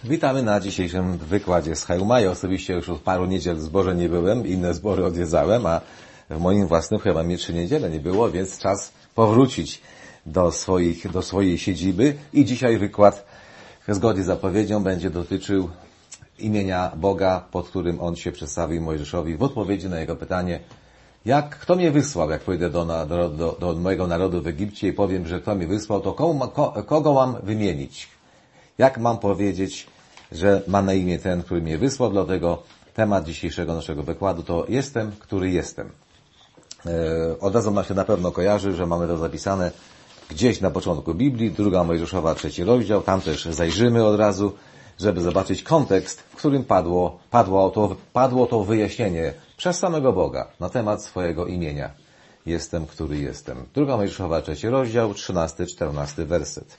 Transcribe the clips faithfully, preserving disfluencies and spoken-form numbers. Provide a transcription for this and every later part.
Witamy na dzisiejszym wykładzie z Chaiumai. Osobiście już od paru niedziel w zborze nie byłem, inne zbory odwiedzałem, a w moim własnym chyba mnie trzy niedziele nie było, więc czas powrócić do swoich, do swojej siedziby. I dzisiaj wykład, zgodnie z zapowiedzią, będzie dotyczył imienia Boga, pod którym On się przedstawił Mojżeszowi w odpowiedzi na jego pytanie, jak, kto mnie wysłał, jak pójdę do, do, do, do mojego narodu w Egipcie i powiem, że kto mnie wysłał, to komu, ko, kogo mam wymienić? Jak mam powiedzieć, że ma na imię ten, który mnie wysłał? Dlatego temat dzisiejszego naszego wykładu to jestem, który jestem. E, od razu nam się na pewno kojarzy, że mamy to zapisane gdzieś na początku Biblii, druga Mojżeszowa, trzeci rozdział. Tam też zajrzymy od razu, żeby zobaczyć kontekst, w którym padło, padło, to, padło to wyjaśnienie przez samego Boga na temat swojego imienia. Jestem, który jestem. Druga Mojżeszowa, trzeci rozdział, trzynasty, czternasty werset.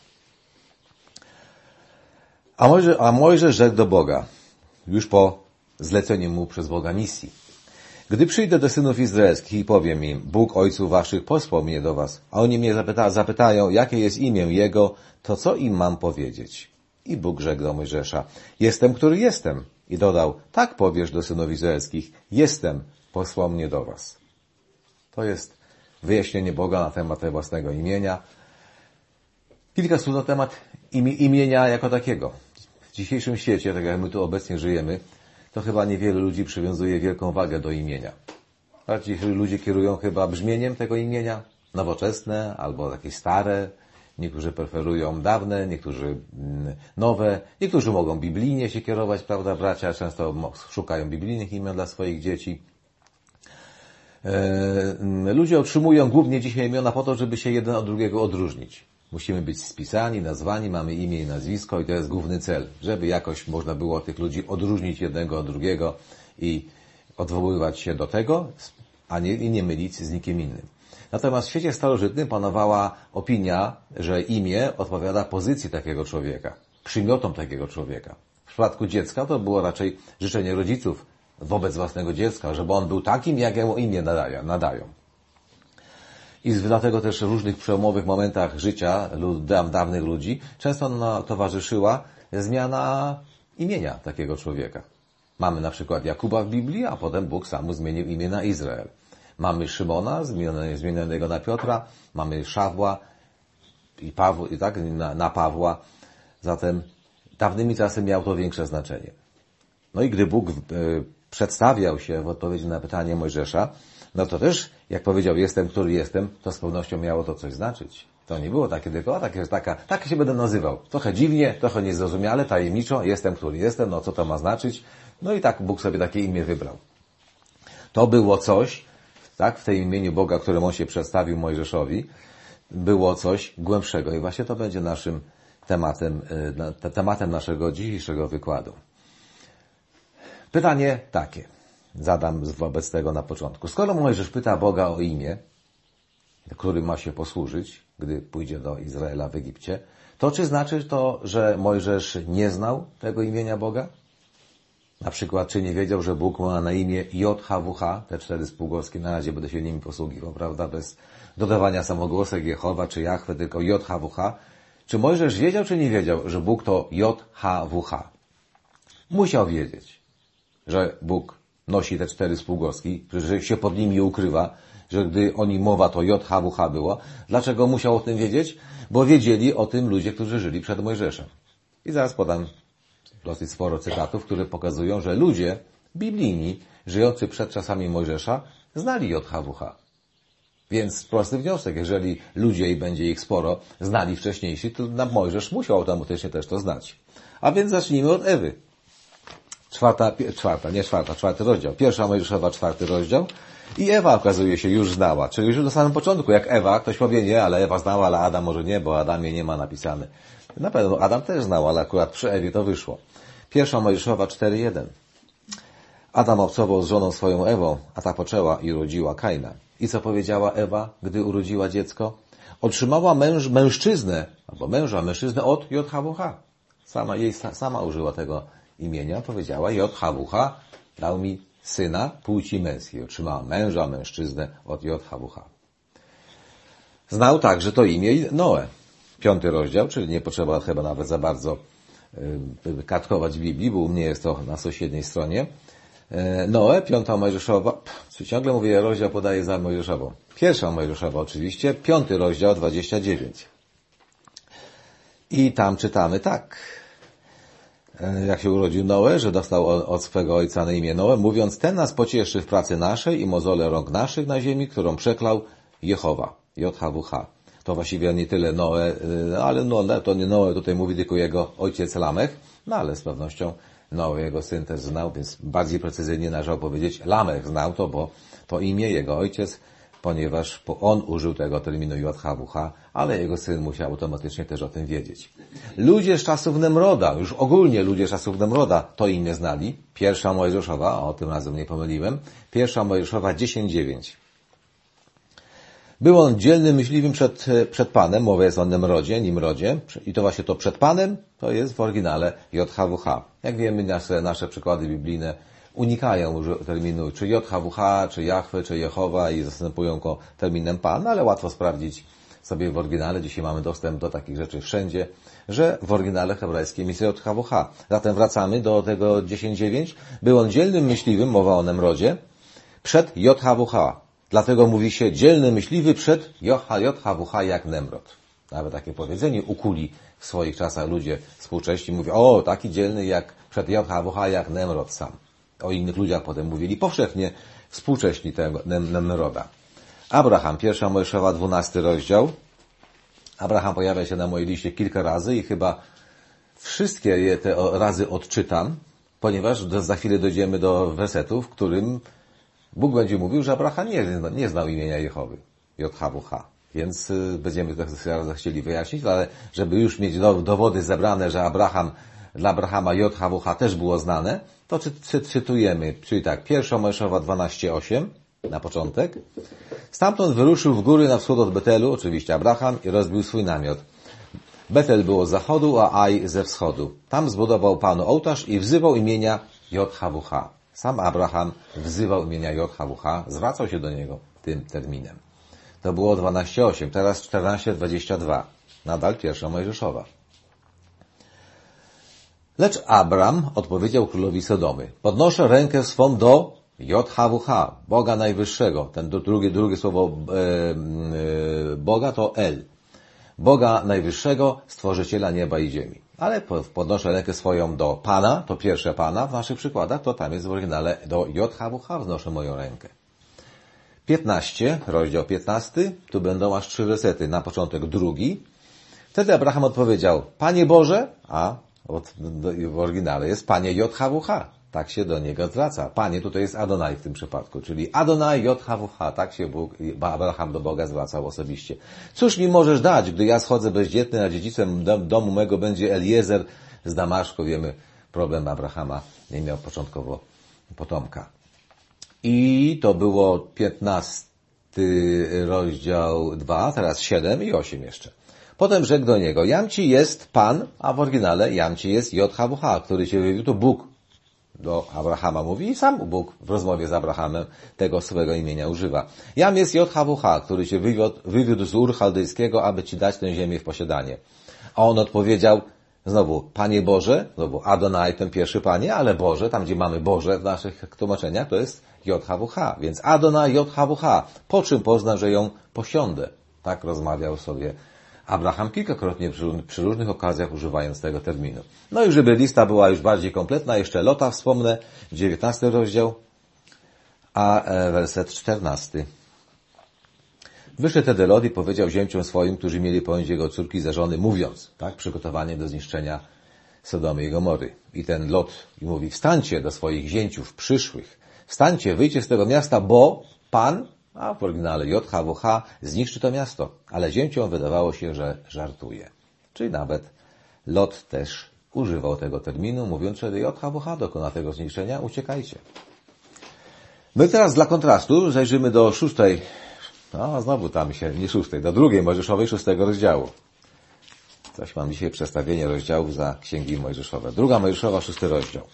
A Mojżesz, a Mojżesz rzekł do Boga, już po zleceniu mu przez Boga misji. Gdy przyjdę do synów izraelskich i powiem im, Bóg ojców waszych posłał mnie do was, a oni mnie zapyta, zapytają, jakie jest imię Jego, to co im mam powiedzieć? I Bóg rzekł do Mojżesza, jestem, który jestem. I dodał, tak powiesz do synów izraelskich, jestem, posłał mnie do was. To jest wyjaśnienie Boga na temat tego własnego imienia. Kilka słów na temat imienia jako takiego. W dzisiejszym świecie, tak jak my tu obecnie żyjemy, to chyba niewielu ludzi przywiązuje wielką wagę do imienia. Bardziej ludzie kierują chyba brzmieniem tego imienia, nowoczesne albo jakieś stare. Niektórzy preferują dawne, niektórzy nowe, niektórzy mogą biblijnie się kierować, prawda, bracia, często szukają biblijnych imion dla swoich dzieci. Ludzie otrzymują głównie dzisiaj imiona po to, żeby się jeden od drugiego odróżnić. Musimy być spisani, nazwani, mamy imię i nazwisko i to jest główny cel, żeby jakoś można było tych ludzi odróżnić jednego od drugiego i odwoływać się do tego, a nie, i nie mylić z nikim innym. Natomiast w świecie starożytnym panowała opinia, że imię odpowiada pozycji takiego człowieka, przymiotom takiego człowieka. W przypadku dziecka to było raczej życzenie rodziców wobec własnego dziecka, żeby on był takim, jak mu imię nadają. I dlatego też w różnych przełomowych momentach życia dawnych ludzi często towarzyszyła zmiana imienia takiego człowieka. Mamy na przykład Jakuba w Biblii, a potem Bóg sam mu zmienił imię na Izrael. Mamy Szymona, zmienionego na Piotra, mamy Szawła i, Pawła, i tak na, na Pawła. Zatem dawnymi czasy miało to większe znaczenie. No i gdy Bóg y, przedstawiał się w odpowiedzi na pytanie Mojżesza, no to też, jak powiedział, jestem, który jestem, to z pewnością miało to coś znaczyć. To nie było takie tylko, takie, taka, tak się będę nazywał. Trochę dziwnie, trochę niezrozumiale, tajemniczo, jestem, który jestem, no co to ma znaczyć? No i tak Bóg sobie takie imię wybrał. To było coś, tak, w tym imieniu Boga, którym On się przedstawił Mojżeszowi, było coś głębszego i właśnie to będzie naszym tematem, tematem naszego dzisiejszego wykładu. Pytanie takie. Zadam wobec tego na początku. Skoro Mojżesz pyta Boga o imię, którym ma się posłużyć, gdy pójdzie do Izraela w Egipcie, to czy znaczy to, że Mojżesz nie znał tego imienia Boga? Na przykład, czy nie wiedział, że Bóg ma na imię J H W H, te cztery spółgłoski, na razie będę się nimi posługiwał, prawda, bez dodawania samogłosek Jehowa czy Jahwe, tylko J H W H. Czy Mojżesz wiedział, czy nie wiedział, że Bóg to J H W H? Musiał wiedzieć, że Bóg nosi te cztery spółgłoski, że się pod nimi ukrywa, że gdy o nim mowa, to J H W H było. Dlaczego musiał o tym wiedzieć? Bo wiedzieli o tym ludzie, którzy żyli przed Mojżeszem. I zaraz podam dosyć sporo cytatów, które pokazują, że ludzie biblijni, żyjący przed czasami Mojżesza, znali J H W H. Więc prosty wniosek, jeżeli ludzie, i będzie ich sporo, znali wcześniejsi, to Mojżesz musiał automatycznie też to znać. A więc zacznijmy od Ewy. Czwarta, czwarta, nie czwarta, czwarty rozdział. Pierwsza Mojżeszowa, czwarty rozdział. I Ewa, okazuje się, już znała. Czyli już na samym początku, jak Ewa, ktoś powie nie, ale Ewa znała, ale Adam może nie, bo Adamie nie ma napisane. Na pewno Adam też znał, ale akurat przy Ewie to wyszło. Pierwsza Mojżeszowa, cztery jeden. Adam obcował z żoną swoją Ewą, a ta poczęła i urodziła Kaina. I co powiedziała Ewa, gdy urodziła dziecko? Otrzymała męż, mężczyznę, albo męża, mężczyznę od J H W H. Sama, jej sama użyła tego imienia, powiedziała J H W H, dał mi syna płci męskiej. Otrzymała męża, mężczyznę od J H W H. Znał także to imię Noe. Piąty rozdział, czyli nie potrzeba chyba nawet za bardzo kartkować w Biblii, bo u mnie jest to na sąsiedniej stronie. Noe, piąta Mojżeszowa, pff, ciągle mówię, rozdział podaję za Mojżeszową. Pierwsza Mojżeszowa oczywiście, piąty rozdział, dwadzieścia dziewięć. I tam czytamy tak. Jak się urodził Noe, że dostał od swego ojca na imię Noe, mówiąc, ten nas pocieszy w pracy naszej i mozole rąk naszych na ziemi, którą przeklał Jehowa, J H W H. To właściwie nie tyle Noe, ale no, to nie Noe tutaj mówi, tylko jego ojciec Lamech, no ale z pewnością Noe, jego syn też znał, więc bardziej precyzyjnie należało powiedzieć Lamech znał to, bo to imię jego ojciec, ponieważ on użył tego terminu J H W H, ale jego syn musiał automatycznie też o tym wiedzieć. Ludzie z czasów Nemroda, już ogólnie ludzie z czasów Nemroda to imię znali. Pierwsza Mojżeszowa, o tym razem nie pomyliłem, pierwsza Mojżeszowa dziesięć dziewięć. Był on dzielnym myśliwym przed, przed Panem, mowa jest o Nemrodzie, Nimrodzie, i to właśnie to przed Panem, to jest w oryginale J H W H. Jak wiemy, nasze, nasze przykłady biblijne unikają terminu czy J H W H, czy Jahwe, czy Jehowa i zastępują go terminem Pan, ale łatwo sprawdzić sobie w oryginale, dzisiaj mamy dostęp do takich rzeczy wszędzie, że w oryginale hebrajskim jest J H W H. Zatem wracamy do tego dziesięć dziewięć. Był on dzielnym myśliwym, mowa o Nemrodzie, przed J H W H. Dlatego mówi się dzielny myśliwy przed J H W H jak Nemrod. Nawet takie powiedzenie ukuli w swoich czasach ludzie współcześni. Mówią, o, taki dzielny jak przed J H W H jak Nemrod sam. O innych ludziach potem mówili powszechnie współcześni tego Nemroda. Abraham, pierwsza Mojżeszowa, dwunasty rozdział. Abraham pojawia się na mojej liście kilka razy i chyba wszystkie je te razy odczytam, ponieważ za chwilę dojdziemy do wersetu, w którym Bóg będzie mówił, że Abraham nie, nie znał imienia Jehowy, J H W H. Więc będziemy to zaraz chcieli wyjaśnić, ale żeby już mieć dowody zebrane, że Abraham, dla Abrahama J H W H też było znane, to czy, czy, cytujemy, czyli tak, pierwsza Mojżeszowa dwanaście osiem na początek. Stamtąd wyruszył w góry na wschód od Betelu, oczywiście Abraham, i rozbił swój namiot. Betel było z zachodu, a Aj ze wschodu. Tam zbudował Panu ołtarz i wzywał imienia J H W H. Sam Abraham wzywał imienia J H W H, zwracał się do niego tym terminem. To było dwanaście osiem, teraz czternaście dwadzieścia dwa. Nadal pierwsza Mojżeszowa. Lecz Abram odpowiedział królowi Sodomy. Podnoszę rękę swą do J H W H, Boga Najwyższego. Ten drugie, drugie słowo e, e, Boga to El. Boga Najwyższego, Stworzyciela nieba i ziemi. Ale podnoszę rękę swoją do Pana, to pierwsze Pana w naszych przykładach, to tam jest w oryginale do J H W H wznoszę moją rękę. piętnaście, rozdział piętnasty, tu będą aż trzy wersety, na początek drugi. Wtedy Abraham odpowiedział, Panie Boże, a od, w oryginale jest Panie J H W H. Tak się do niego zwraca. Panie tutaj jest Adonai w tym przypadku, czyli Adonai J H W H. Tak się Bóg, Abraham do Boga zwracał osobiście. Cóż mi możesz dać, gdy ja schodzę bezdzietny, a dziedzicem domu mego będzie Eliezer z Damaszku. Wiemy, problem Abrahama nie miał początkowo potomka. I to było piętnasty rozdział dwa, teraz siedem i osiem jeszcze. Potem rzekł do niego, jam ci jest Pan, a w oryginale jam ci jest J H W H, który cię wywiódł, to Bóg do Abrahama mówi i sam Bóg w rozmowie z Abrahamem tego swego imienia używa. Jam jest J H W H, który cię wywiódł, wywiódł z Ur Chaldejskiego, aby ci dać tę ziemię w posiadanie. A on odpowiedział, znowu, Panie Boże, znowu Adonai, ten pierwszy Panie, ale Boże, tam gdzie mamy Boże w naszych tłumaczeniach, to jest J H W H, więc Adonai J H W H, po czym poznam, że ją posiądę. Tak rozmawiał sobie Abraham kilkakrotnie przy, przy różnych okazjach używając tego terminu. No i żeby lista była już bardziej kompletna, jeszcze Lota wspomnę, dziewiętnasty rozdział, a werset czternasty. Wyszedł tedy Lot i powiedział ziemciom swoim, którzy mieli pojąć jego córki za żony, mówiąc, tak, przygotowanie do zniszczenia Sodomy i Gomory. I ten Lot mówi, wstańcie do swoich zięciów przyszłych, wstańcie, wyjdźcie z tego miasta, bo Pan, a w oryginale J H W H, zniszczy to miasto. Ale zięciom wydawało się, że żartuje. Czyli nawet Lot też używał tego terminu, mówiąc, że J H W H dokona tego zniszczenia, uciekajcie. My teraz dla kontrastu zajrzymy do szóstej, no znowu tam się, nie szóstej, do drugiej Mojżeszowej, szóstego rozdziału. Coś mam dzisiaj przestawienie rozdziałów za księgi Mojżeszowe. Druga Mojżeszowa, szósty rozdział.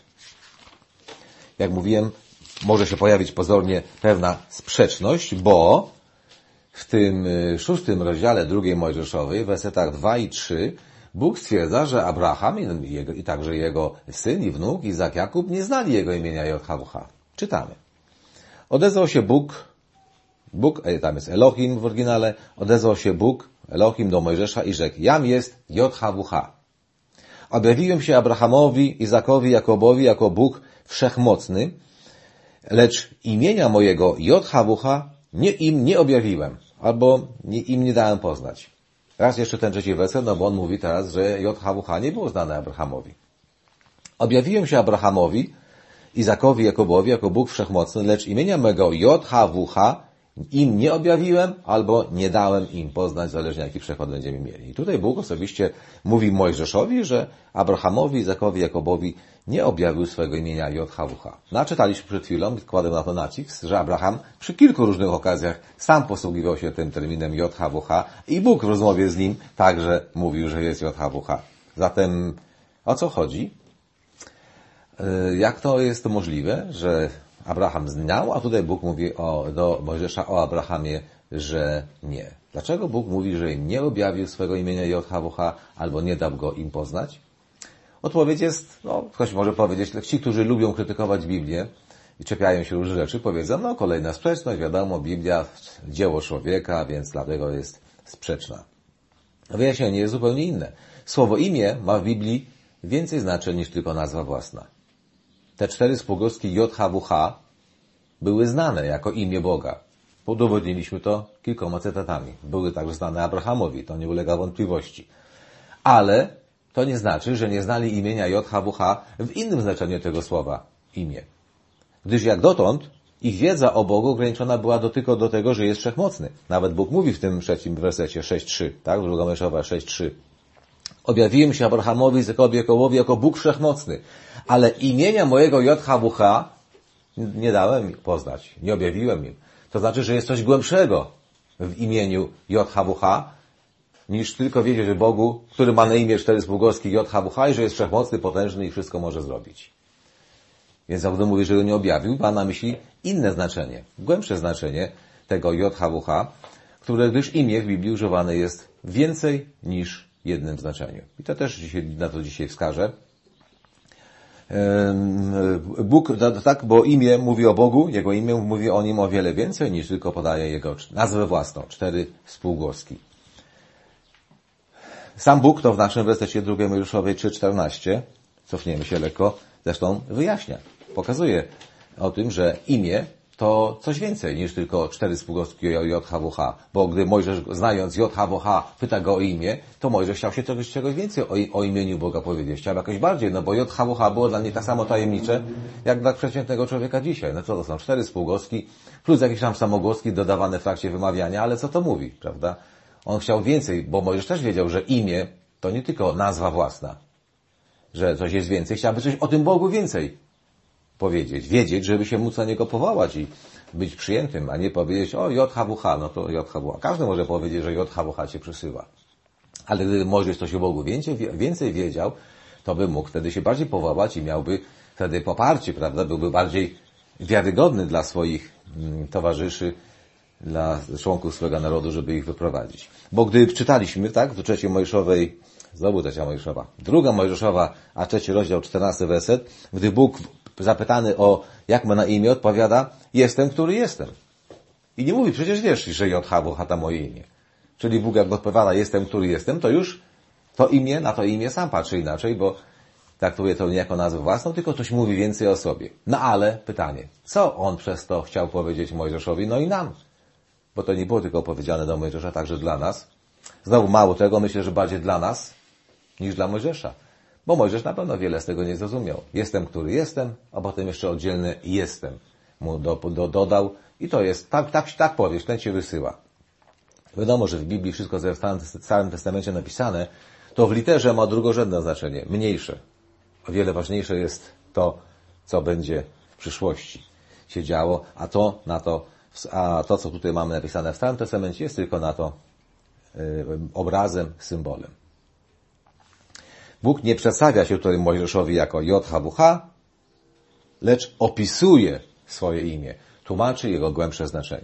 Jak mówiłem, może się pojawić pozornie pewna sprzeczność, bo w tym szóstym rozdziale drugiej Mojżeszowej, w wersetach dwa i trzy, Bóg stwierdza, że Abraham i, jego, i także jego syn i wnuk Izak Jakub nie znali jego imienia J H W H. Czytamy. Odezwał się Bóg, Bóg, tam jest Elohim w oryginale, odezwał się Bóg, Elohim do Mojżesza i rzekł, jam jest J H W H. Objawiłem się Abrahamowi, Izakowi, Jakobowi jako Bóg wszechmocny, lecz imienia mojego J H W H nie, im nie objawiłem, albo nie, im nie dałem poznać. Raz jeszcze ten trzeci werset, no bo on mówi teraz, że J H W H nie było znane Abrahamowi. Objawiłem się Abrahamowi, Izakowi, Jakobowi jako Bóg wszechmocny, lecz imienia mego J H W H im nie objawiłem, albo nie dałem im poznać, zależnie jaki przekład będziemy mieli. I tutaj Bóg osobiście mówi Mojżeszowi, że Abrahamowi, Izakowi, Jakobowi nie objawił swego imienia J H W H. No, czytaliśmy przed chwilą, kładę na to nacisk, że Abraham przy kilku różnych okazjach sam posługiwał się tym terminem J H W H i Bóg w rozmowie z nim także mówił, że jest J H W H. Zatem o co chodzi? Jak to jest to możliwe, że Abraham znał, a tutaj Bóg mówi o, do Mojżesza o Abrahamie, że nie. Dlaczego Bóg mówi, że nie objawił swego imienia J H W H albo nie dał go im poznać? Odpowiedź jest, no, ktoś może powiedzieć, ci, którzy lubią krytykować Biblię i czepiają się różnych rzeczy, powiedzą, no, kolejna sprzeczność, wiadomo, Biblia, dzieło człowieka, więc dlatego jest sprzeczna. Wyjaśnienie jest zupełnie inne. Słowo imię ma w Biblii więcej znaczeń niż tylko nazwa własna. Te cztery spółgłoski J H W H były znane jako imię Boga. Udowodniliśmy to kilkoma cytatami. Były także znane Abrahamowi, to nie ulega wątpliwości. Ale to nie znaczy, że nie znali imienia J H W H w innym znaczeniu tego słowa imię. Gdyż jak dotąd ich wiedza o Bogu ograniczona była do, tylko do tego, że jest wszechmocny. Nawet Bóg mówi w tym trzecim wersecie sześć trzy, tak? Druga Mojżeszowa sześć trzy. Objawiłem się Abrahamowi, Izakowi, Jakobowi jako Bóg wszechmocny, ale imienia mojego J H W H nie dałem poznać, nie objawiłem im. To znaczy, że jest coś głębszego w imieniu J H W H, niż tylko wiedzieć o Bogu, który ma na imię cztery spółgłoski J H W H i że jest wszechmocny, potężny i wszystko może zrobić. Więc jak mówi, że go nie objawił, ma na myśli inne znaczenie, głębsze znaczenie tego J H W H, które, gdyż imię w Biblii używane jest więcej niż jednym znaczeniu. I to też dzisiaj, na to dzisiaj wskażę. Bóg, tak, bo imię mówi o Bogu, Jego imię mówi o Nim o wiele więcej niż tylko podaje Jego nazwę własną, cztery spółgłoski. Sam Bóg to w naszym wersecie drugiej Mojżeszowej trzy czternaście, cofniemy się lekko, zresztą wyjaśnia, pokazuje o tym, że imię to coś więcej niż tylko cztery spółgłoski J H W H. Bo gdy Mojżesz, znając J H W H, pyta go o imię, to Mojżesz chciał się czegoś, czegoś więcej o, o imieniu Boga powiedzieć. Chciał jakoś bardziej, no bo J H W H było dla niej tak samo tajemnicze, jak dla przeciętnego człowieka dzisiaj. No co to są? Cztery spółgłoski, plus jakieś tam samogłoski dodawane w trakcie wymawiania, ale co to mówi, prawda? On chciał więcej, bo Mojżesz też wiedział, że imię to nie tylko nazwa własna, że coś jest więcej. Chciałby coś o tym Bogu więcej powiedzieć, wiedzieć, żeby się móc na Niego powołać i być przyjętym, a nie powiedzieć, o J H W H, no to J H W H. Każdy może powiedzieć, że J H W H się przysyła. Ale gdyby Mojżesz coś o Bogu więcej, więcej wiedział, to by mógł wtedy się bardziej powołać i miałby wtedy poparcie, prawda? Byłby bardziej wiarygodny dla swoich mm, towarzyszy, dla członków swojego narodu, żeby ich wyprowadzić. Bo gdy czytaliśmy, tak, do trzeciej Mojżeszowej, znowu trzecia Mojżeszowa, druga Mojżeszowa, a trzeci rozdział, czternasty werset, gdy Bóg zapytany o jak ma na imię, odpowiada, jestem, który jestem. I nie mówi, przecież wiesz, że J H W H to moje imię. Czyli Bóg jak odpowiada, jestem, który jestem, to już to imię, na to imię sam patrzy inaczej, bo traktuje to nie jako nazwę własną, tylko coś mówi więcej o sobie. No ale pytanie, co on przez to chciał powiedzieć Mojżeszowi, no i nam? Bo to nie było tylko powiedziane do Mojżesza, także dla nas. Znowu mało tego, myślę, że bardziej dla nas niż dla Mojżesza. Bo Mojżesz na pewno wiele z tego nie zrozumiał. Jestem, który jestem, a potem jeszcze oddzielny jestem mu do, do, dodał. I to jest, tak, tak, tak powiesz, ten cię wysyła. Wiadomo, że w Biblii wszystko, co jest w Starym Testamencie napisane, to w literze ma drugorzędne znaczenie, mniejsze. O wiele ważniejsze jest to, co będzie w przyszłości się działo, a to, na to, a to, co tutaj mamy napisane w Starym Testamencie, jest tylko na to yy, obrazem, symbolem. Bóg nie przedstawia się tutaj Mojżeszowi jako J H W H, lecz opisuje swoje imię, tłumaczy jego głębsze znaczenie.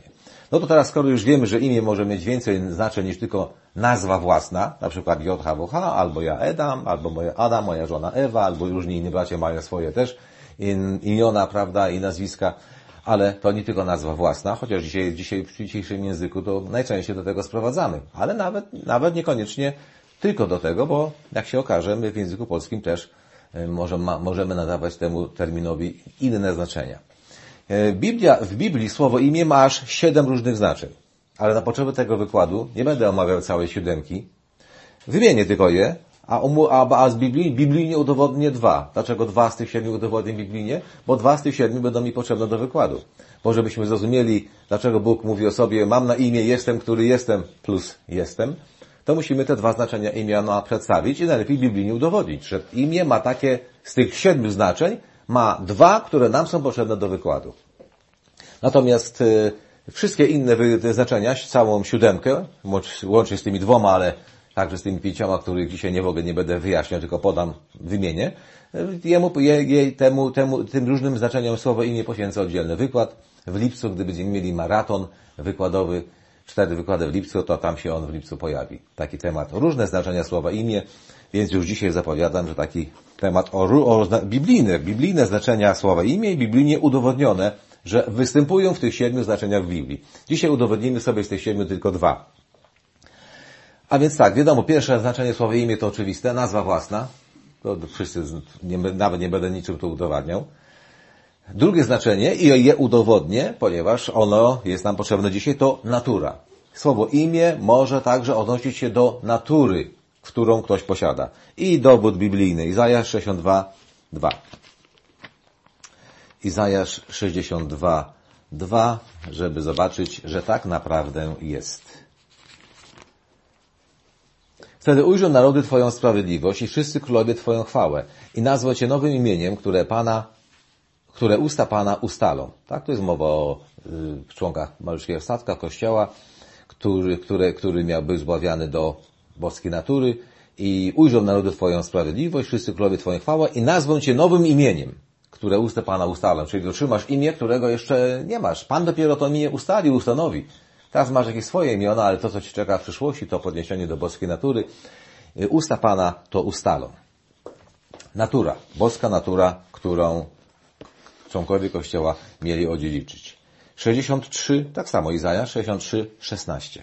No to teraz, skoro już wiemy, że imię może mieć więcej znaczeń niż tylko nazwa własna, na przykład J H W H, albo ja Edam, albo moja Adam, moja żona Ewa, albo różni inni bracia mają swoje też imiona, prawda, i nazwiska, ale to nie tylko nazwa własna, chociaż dzisiaj, dzisiaj w dzisiejszym języku to najczęściej do tego sprowadzamy, ale nawet, nawet niekoniecznie tylko do tego, bo jak się okaże, my w języku polskim też może, ma, możemy nadawać temu terminowi inne znaczenia. Biblia, w Biblii słowo imię ma aż siedem różnych znaczeń, ale na potrzeby tego wykładu nie będę omawiał całej siódemki. Wymienię tylko je, a, a, a z Biblii, biblijnie udowodnię dwa. Dlaczego dwa z tych siedmiu udowodnię biblijnie? Bo dwa z tych siedmiu będą mi potrzebne do wykładu. Bo żebyśmy zrozumieli, dlaczego Bóg mówi o sobie, mam na imię jestem, który jestem, plus jestem, to musimy te dwa znaczenia imiona przedstawić i najlepiej biblijnie udowodnić, że imię ma takie, z tych siedmiu znaczeń, ma dwa, które nam są potrzebne do wykładu. Natomiast y, wszystkie inne wy, znaczenia, całą siódemkę, łącznie z tymi dwoma, ale także z tymi pięcioma, których dzisiaj nie mogę, nie będę wyjaśniał, tylko podam, wymienię, jemu, je, je, temu, temu, tym różnym znaczeniom słowo imię poświęcę oddzielny wykład. W lipcu, gdy będziemy mieli maraton wykładowy, cztery wykłady w lipcu, to tam się on w lipcu pojawi. Taki temat. Różne znaczenia słowa imię, więc już dzisiaj zapowiadam, że taki temat o, o biblijne, biblijne znaczenia słowa imię i biblijnie udowodnione, że występują w tych siedmiu znaczeniach w Biblii. Dzisiaj udowodnimy sobie z tych siedmiu tylko dwa. A więc tak, wiadomo, pierwsze znaczenie słowa imię to oczywiste, nazwa własna. To wszyscy, nie, nawet nie będę niczym tu udowadniał. Drugie znaczenie, i je udowodnię, ponieważ ono jest nam potrzebne dzisiaj, to natura. Słowo imię może także odnosić się do natury, którą ktoś posiada. I dowód biblijny, Izajasz sześćdziesiąt dwa, dwa. Izajasz sześćdziesiąt dwa, dwa, żeby zobaczyć, że tak naprawdę jest. Wtedy ujrzą narody Twoją sprawiedliwość i wszyscy królowie Twoją chwałę i nazwą Cię nowym imieniem, które Pana, które usta Pana ustalą. Tak, to jest mowa o y, członkach malutkiego statka, Kościoła, który, który, który miał być zbawiany do boskiej natury i ujrzą narody Twoją sprawiedliwość, wszyscy królowie Twoją chwałę i nazwą Cię nowym imieniem, które usta Pana ustalą. Czyli otrzymasz imię, którego jeszcze nie masz. Pan dopiero to imię ustali, ustanowi. Teraz masz jakieś swoje imiona, ale to, co Ci czeka w przyszłości, to podniesienie do boskiej natury. Usta Pana to ustalą. Natura. Boska natura, którą członkowie Kościoła mieli odziedziczyć. sześćdziesiąt trzy, tak samo Izajasz, sześćdziesiąt trzy, szesnaście.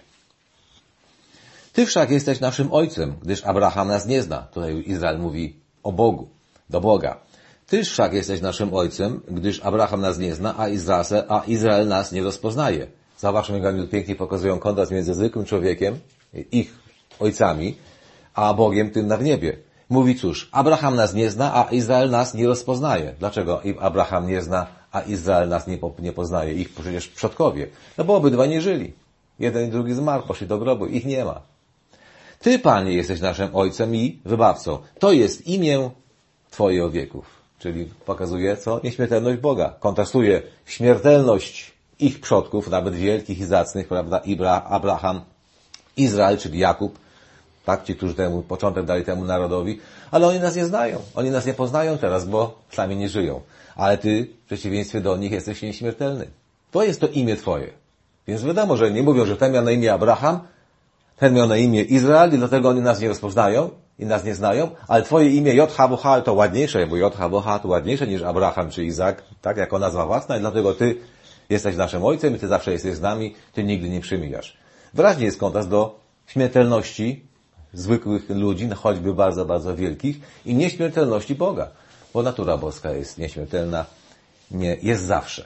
Ty wszak jesteś naszym ojcem, gdyż Abraham nas nie zna. Tutaj Izrael mówi o Bogu, do Boga. Ty wszak jesteś naszym ojcem, gdyż Abraham nas nie zna, a Izrael, a Izrael nas nie rozpoznaje. Zobaczmy, jak oni pięknie pokazują kontrast między zwykłym człowiekiem, ich ojcami, a Bogiem tym na w niebie. Mówi cóż, Abraham nas nie zna, a Izrael nas nie rozpoznaje. Dlaczego Abraham nie zna, a Izrael nas nie, po, nie poznaje? Ich przecież przodkowie. No bo obydwa nie żyli. Jeden i drugi zmarł, poszli do grobu. Ich nie ma. Ty, Panie, jesteś naszym Ojcem i wybawcą. To jest imię Twoje od wieków. Czyli pokazuje, co? Nieśmiertelność Boga. Kontrastuje śmiertelność ich przodków, nawet wielkich i zacnych, prawda? Ibra, Abraham, Izrael, czyli Jakub, tak? Ci, którzy temu początek dali temu narodowi, ale oni nas nie znają. Oni nas nie poznają teraz, bo sami nie żyją. Ale Ty, w przeciwieństwie do nich, jesteś nieśmiertelny. To jest to imię Twoje. Więc wiadomo, że nie mówią, że ten miał na imię Abraham, ten miał na imię Izrael i dlatego oni nas nie rozpoznają i nas nie znają, ale Twoje imię J H W H to ładniejsze, bo J H W H to ładniejsze niż Abraham czy Izak, tak? Jako nazwa własna i dlatego Ty jesteś naszym Ojcem i Ty zawsze jesteś z nami, Ty nigdy nie przemijasz. Wyraźnie jest kontrast do śmiertelności zwykłych ludzi, choćby bardzo, bardzo wielkich i nieśmiertelności Boga, bo natura boska jest nieśmiertelna, nie, jest zawsze.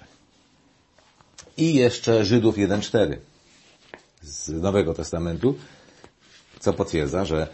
I jeszcze Żydów jeden cztery z Nowego Testamentu, co potwierdza, że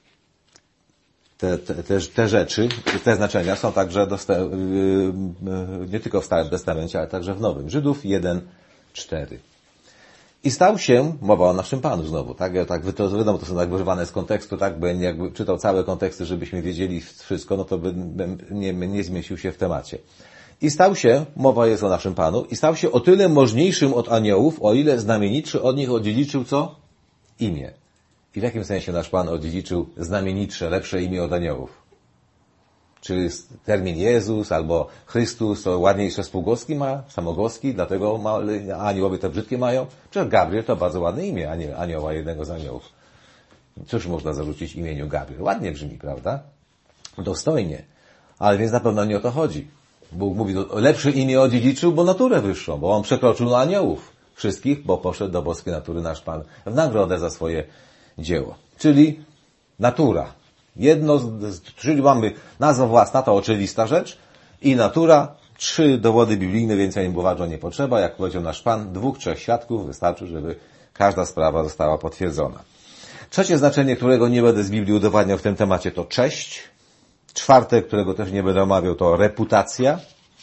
te, te, te, te rzeczy, te znaczenia są także dosta- nie tylko w Starym Testamencie, ale także w Nowym. Żydów jeden cztery. I stał się, mowa o naszym Panu znowu, tak? Ja tak, to, wiadomo, to są tak wyrwane z kontekstu, tak? Bo jakby czytał całe konteksty, żebyśmy wiedzieli wszystko, no to by nie, nie zmieścił się w temacie. I stał się, mowa jest o naszym Panu, i stał się o tyle możniejszym od aniołów, o ile znamienitszy od nich odziedziczył co? Imię. I w jakim sensie nasz Pan odziedziczył znamienitsze, lepsze imię od aniołów? czy termin Jezus albo Chrystus to ładniejsze spółgłoski ma, samogłoski, dlatego ma, a aniołowie to brzydkie mają. Przecież Gabriel to bardzo ładne imię, anioł, anioła, jednego z aniołów. Cóż można zarzucić imieniu Gabriel? Ładnie brzmi, prawda? Dostojnie. Ale więc na pewno nie o to chodzi. Bóg mówi, lepsze imię odziedziczył, bo naturę wyższą, bo on przekroczył na aniołów wszystkich, bo poszedł do boskiej natury nasz Pan w nagrodę za swoje dzieło. Czyli natura. Jedno, czyli mamy nazwa własna, to oczywista rzecz, i natura, trzy dowody biblijne, więcej im uważam nie potrzeba. Jak powiedział nasz Pan, dwóch, trzech świadków wystarczy, żeby każda sprawa została potwierdzona. Trzecie znaczenie, którego nie będę z Biblii udowadniał w tym temacie, to cześć. Czwarte, którego też nie będę omawiał, to reputacja.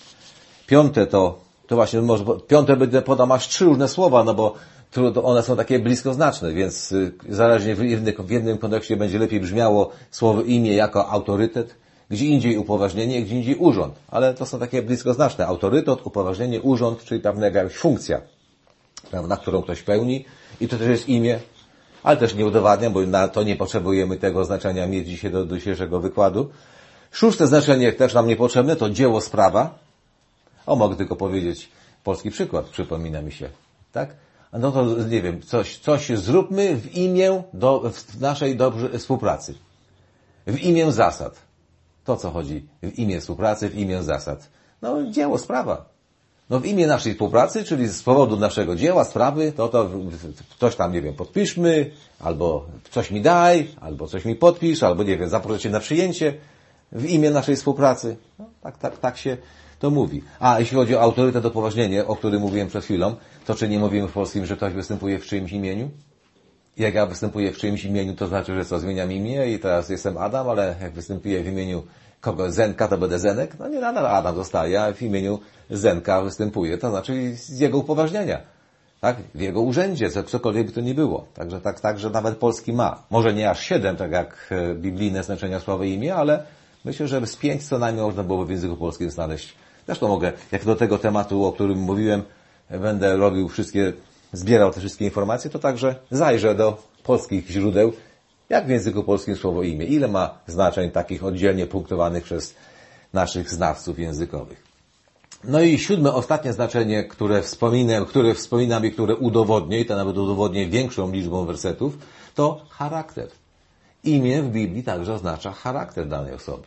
Piąte to, to właśnie może, piąte będę podał aż trzy różne słowa, no bo one są takie bliskoznaczne, więc zależnie w jednym, w jednym kontekście będzie lepiej brzmiało słowo imię jako autorytet, gdzie indziej upoważnienie, gdzie indziej urząd. Ale to są takie bliskoznaczne. Autorytet, upoważnienie, urząd, czyli pewna jakaś funkcja, prawda, którą ktoś pełni, i to też jest imię, ale też nie udowadniam, bo na to nie potrzebujemy tego znaczenia mieć dzisiaj do dzisiejszego wykładu. Szóste znaczenie, też nam niepotrzebne, to dzieło, sprawa. O, mogę tylko powiedzieć polski przykład, przypomina mi się, tak? No to, nie wiem, coś, coś zróbmy w imię do, w naszej dobrej współpracy. W imię zasad. To, co chodzi w imię współpracy, w imię zasad. No, dzieło, sprawa. No, w imię naszej współpracy, czyli z powodu naszego dzieła, sprawy, to to coś tam, nie wiem, podpiszmy, albo coś mi daj, albo coś mi podpisz, albo, nie wiem, zaproszę cię na przyjęcie w imię naszej współpracy. No, tak, tak, tak się to mówi. A jeśli chodzi o autorytet, upoważnienie, o którym mówiłem przed chwilą, to czy nie mówimy w polskim, że ktoś występuje w czyimś imieniu? Jak ja występuję w czyimś imieniu, to znaczy, że co, zmieniam imię i teraz jestem Adam, ale jak występuję w imieniu kogo Zenka, to będę Zenek? No nie, nadal Adam zostaje, a w imieniu Zenka występuję, to znaczy z jego upoważnienia. Tak? W jego urzędzie, cokolwiek by to nie było. Także tak, tak, że nawet polski ma. Może nie aż siedem, tak jak biblijne znaczenia słowa imię, ale myślę, że z pięć co najmniej można byłoby w języku polskim znaleźć. Zresztą mogę, jak do tego tematu, o którym mówiłem, będę robił wszystkie, zbierał te wszystkie informacje, to także zajrzę do polskich źródeł, jak w języku polskim słowo imię. Ile ma znaczeń takich oddzielnie punktowanych przez naszych znawców językowych. No i siódme, ostatnie znaczenie, które wspominam, które wspominam i które udowodnię, i to nawet udowodnię większą liczbą wersetów, to charakter. Imię w Biblii także oznacza charakter danej osoby.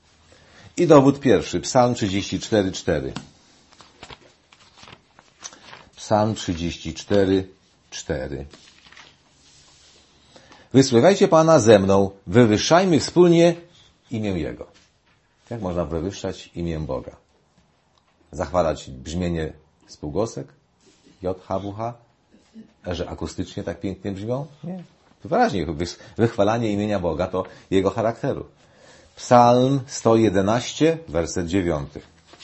I dowód pierwszy, Psalm trzydzieści cztery, cztery. Psalm trzydzieści cztery, cztery. Wysławiajcie Pana ze mną, wywyższajmy wspólnie imię Jego. Jak można wywyższać imię Boga? Zachwalać brzmienie spółgłosek? J, H, W, H? Że akustycznie tak pięknie brzmią? Nie. Wyraźnie, wychwalanie imienia Boga to Jego charakteru. Psalm sto jedenaście, werset dziewiąty.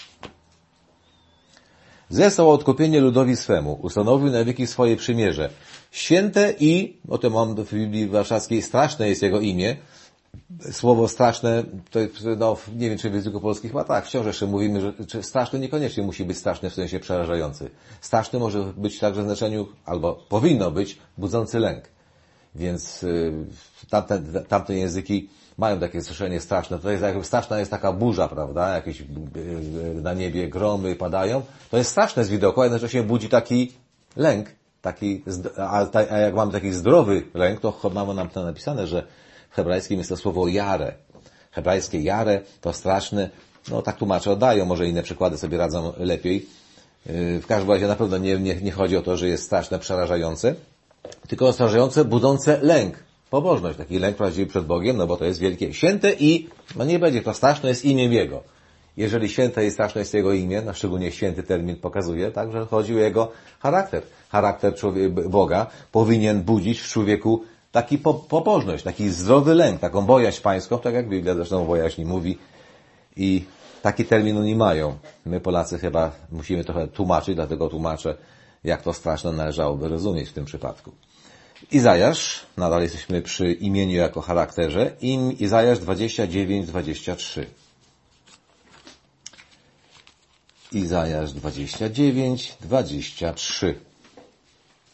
Zesłał odkupienie ludowi swemu, ustanowił na wieki swoje przymierze. Święte i, o tym mam w Biblii Warszawskiej, straszne jest Jego imię. Słowo straszne, to no, nie wiem, czy w języku polskim chyba tak, wciąż jeszcze mówimy, że czy straszny niekoniecznie musi być straszny w sensie przerażający. Straszny może być także w znaczeniu, albo powinno być, budzący lęk. Więc y, tamte, tamte języki mają takie słyszenie straszne. To jest jakby straszna jest taka burza, prawda? Jakieś na niebie gromy padają. To jest straszne z widoku, a jednocześnie budzi taki lęk. Taki, a, a jak mamy taki zdrowy lęk, to mamy nam to napisane, że w hebrajskim jest to słowo jare. Hebrajskie jare to straszne. No tak tłumacze oddają, może inne przykłady sobie radzą lepiej. W każdym razie na pewno nie, nie, nie chodzi o to, że jest straszne, przerażające, tylko strażające, budzące lęk. Pobożność, taki lęk prawdziwy przed Bogiem, no bo to jest wielkie. Święte i, no nie będzie to straszne, jest imię Jego. Jeżeli święte i straszne jest Jego imię, no szczególnie święty termin pokazuje, tak, że chodzi o Jego charakter. Charakter człowieka, Boga powinien budzić w człowieku taki po, pobożność, taki zdrowy lęk, taką bojaźń pańską, tak jak Biblia zresztą o bojaźni mówi. I taki termin oni mają. My Polacy chyba musimy trochę tłumaczyć, dlatego tłumaczę, jak to straszne należałoby rozumieć w tym przypadku. Izajasz, nadal jesteśmy przy imieniu jako charakterze, im Izajasz dwadzieścia dziewięć, dwadzieścia trzy. Izajasz dwadzieścia dziewięć, dwadzieścia trzy.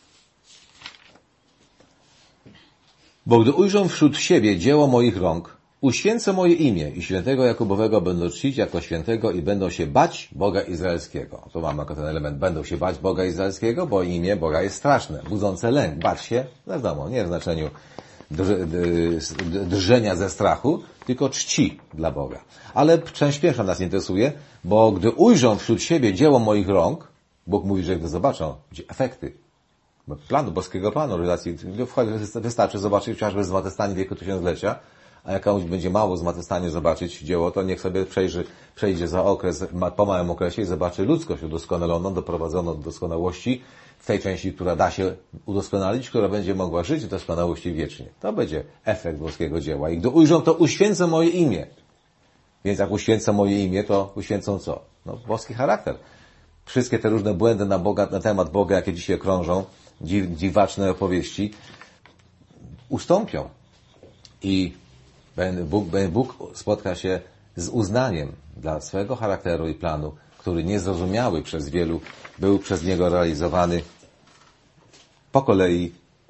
Bo gdy ujrzą wśród siebie dzieło moich rąk, uświęcę moje imię i świętego Jakubowego będą czcić jako świętego i będą się bać Boga Izraelskiego. To mamy jako ten element, będą się bać Boga Izraelskiego, bo imię Boga jest straszne, budzące lęk. Bać się, wiadomo, nie w znaczeniu drżenia ze strachu, tylko czci dla Boga. Ale część pierwsza nas interesuje, bo gdy ujrzą wśród siebie dzieło moich rąk, Bóg mówi, że gdy zobaczą efekty planu, boskiego planu relacji, wystarczy zobaczyć chociażby zmartwychwstanie wieku tysiąclecia, a jak komuś będzie mało zmartwychwstanie zobaczyć dzieło, to niech sobie przejrzy, przejdzie za okres, po małym okresie i zobaczy ludzkość udoskonaloną, doprowadzoną do doskonałości w tej części, która da się udoskonalić, która będzie mogła żyć w doskonałości wiecznie. To będzie efekt boskiego dzieła. I gdy ujrzą, to uświęcę moje imię. Więc jak uświęcą moje imię, to uświęcą co? No, boski charakter. Wszystkie te różne błędy na, Boga, na temat Boga, jakie dzisiaj krążą, dziw, dziwaczne opowieści, ustąpią. I Bóg, Bóg spotka się z uznaniem dla swojego charakteru i planu, który niezrozumiały przez wielu był przez Niego realizowany po kolei,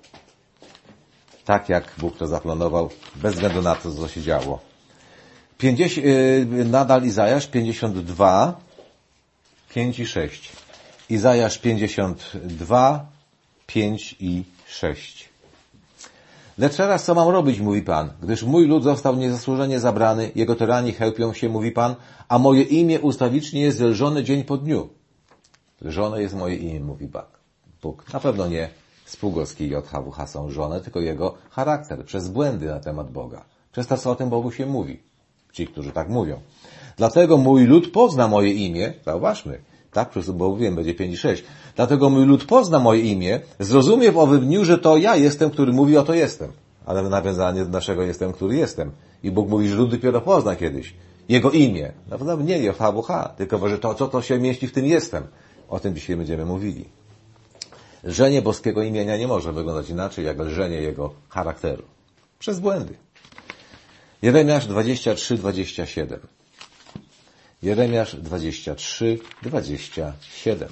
tak jak Bóg to zaplanował, bez względu na to, co się działo. pięćdziesiąt, yy, nadal Izajasz pięćdziesiąt dwa, pięć i sześć. Izajasz pięćdziesiąt dwa, pięć i sześć. Lecz teraz co mam robić, mówi Pan, gdyż mój lud został niezasłużenie zabrany, jego tyrani chełpią się, mówi Pan, a moje imię ustawicznie jest zelżone dzień po dniu. Żone jest moje imię, mówi Bóg. Na pewno nie spółgłoski J H W H są żone, tylko jego charakter, przez błędy na temat Boga. Przez to, co o tym Bogu się mówi. Ci, którzy tak mówią. Dlatego mój lud pozna moje imię, zauważmy, tak, bo mówiłem, będzie pięć i sześć. Dlatego mój lud pozna moje imię, zrozumie w owym dniu, że to ja jestem, który mówi, oto jestem. Ale nawiązanie do naszego jestem, który jestem. I Bóg mówi, że lud dopiero pozna kiedyś jego imię. Nawet nie J H W H, tylko że to, co to się mieści w tym jestem. O tym dzisiaj będziemy mówili. Lżenie boskiego imienia nie może wyglądać inaczej, jak lżenie jego charakteru. Przez błędy. Jeremiasz dwadzieścia trzy, dwadzieścia siedem. Jeremiasz dwadzieścia trzy, dwadzieścia siedem.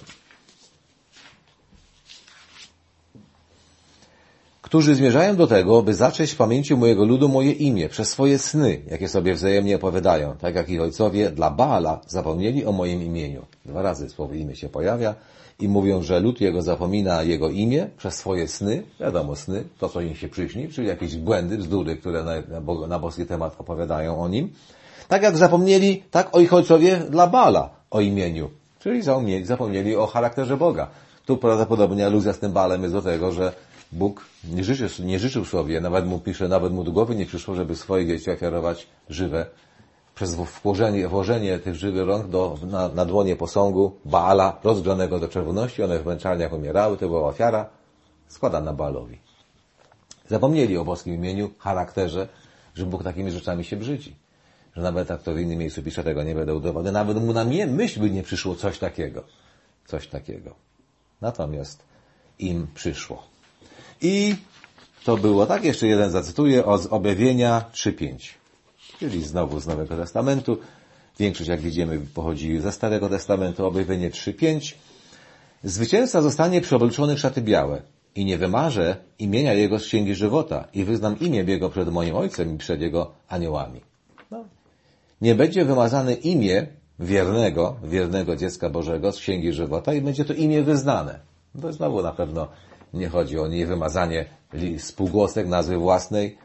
Którzy zmierzają do tego, by zacząć w pamięci mojego ludu moje imię przez swoje sny, jakie sobie wzajemnie opowiadają, tak jak ich ojcowie dla Baala zapomnieli o moim imieniu. Dwa razy słowo imię się pojawia i mówią, że lud jego zapomina jego imię przez swoje sny, wiadomo sny, to co im się przyśni, czyli jakieś błędy, bzdury, które na, na, na boski temat opowiadają o nim. Tak jak zapomnieli, tak o ich ojcowie dla Baala o imieniu, czyli zapomnieli, zapomnieli o charakterze Boga. Tu prawdopodobnie aluzja z tym Baalem jest do tego, że Bóg nie życzył, nie życzył sobie, nawet mu pisze, nawet mu do głowy nie przyszło, żeby swoje dzieci ofiarować żywe. Przez włożenie, włożenie tych żywych rąk do, na, na dłonie posągu Baala, rozgrzanego do czerwoności, one w męczarniach umierały, to była ofiara składana Baalowi. Zapomnieli o boskim imieniu, charakterze, że Bóg takimi rzeczami się brzydzi. Że nawet jak to w innym miejscu pisze, tego nie będę udowadniał, nawet mu na mnie myśl by nie przyszło coś takiego. Coś takiego. Natomiast im przyszło. I to było tak, jeszcze jeden zacytuję, od Objawienia trzy pięć. Czyli znowu z Nowego Testamentu. Większość, jak widzimy, pochodzi ze Starego Testamentu. Objawienie trzy pięć. Zwycięzca zostanie przyobleczony w szaty białe i nie wymarzę imienia jego z księgi żywota i wyznam imię jego przed moim Ojcem i przed jego aniołami. No. Nie będzie wymazane imię wiernego, wiernego dziecka Bożego z księgi żywota i będzie to imię wyznane. To znowu na pewno nie chodzi o niewymazanie spółgłosek nazwy własnej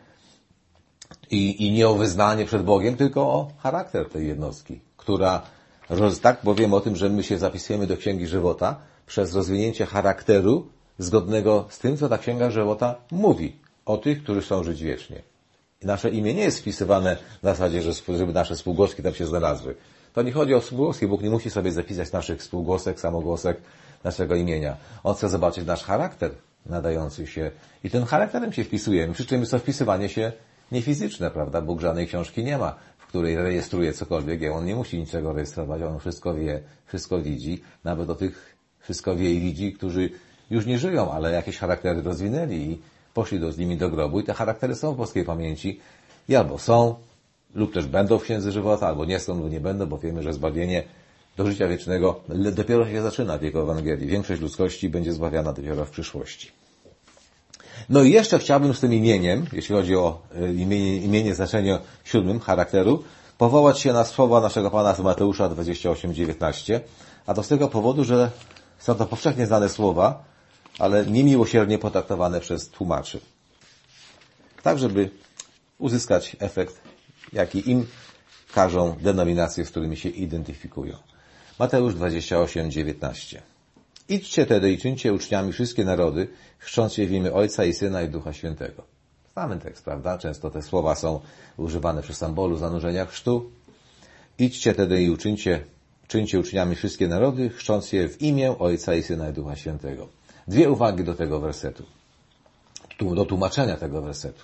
i, i nie o wyznanie przed Bogiem, tylko o charakter tej jednostki, która, tak powiem o tym, że my się zapisujemy do Księgi Żywota przez rozwinięcie charakteru zgodnego z tym, co ta Księga Żywota mówi o tych, którzy chcą żyć wiecznie. I nasze imię nie jest wpisywane w zasadzie, że, żeby nasze spółgłoski tam się znalazły. To nie chodzi o spółgłoski. Bóg nie musi sobie zapisać naszych spółgłosek, samogłosek, naszego imienia. On chce zobaczyć nasz charakter nadający się i tym charakterem się wpisujemy. Przy czym jest to wpisywanie się niefizyczne, prawda? Bóg żadnej książki nie ma, w której rejestruje cokolwiek. On nie musi niczego rejestrować, on wszystko wie, wszystko widzi. Nawet o tych wszystko wie i widzi, którzy już nie żyją, ale jakieś charaktery rozwinęli i poszli do, z nimi do grobu i te charaktery są w boskiej pamięci i albo są, lub też będą w Księdze Żywota, albo nie są, lub nie będą, bo wiemy, że zbawienie do życia wiecznego dopiero się zaczyna w jego Ewangelii. Większość ludzkości będzie zbawiana dopiero w przyszłości. No i jeszcze chciałbym z tym imieniem, jeśli chodzi o imienie, imienie znaczenie siódmym charakteru, powołać się na słowa naszego Pana z Mateusza dwadzieścia osiem dziewiętnaście, a to z tego powodu, że są to powszechnie znane słowa, ale niemiłosiernie potraktowane przez tłumaczy. Tak, żeby uzyskać efekt, jaki im każą denominacje, z którymi się identyfikują. Mateusz dwadzieścia osiem dziewiętnaście. Idźcie tedy i czyńcie uczniami wszystkie narody, chrzcząc je w imię Ojca i Syna i Ducha Świętego. Znamy tekst, prawda? Często te słowa są używane przy symbolu zanurzenia chrztu. Idźcie tedy i uczyńcie, czyńcie uczniami wszystkie narody, chrzcząc je w imię Ojca i Syna i Ducha Świętego. Dwie uwagi do tego wersetu. Do tłumaczenia tego wersetu.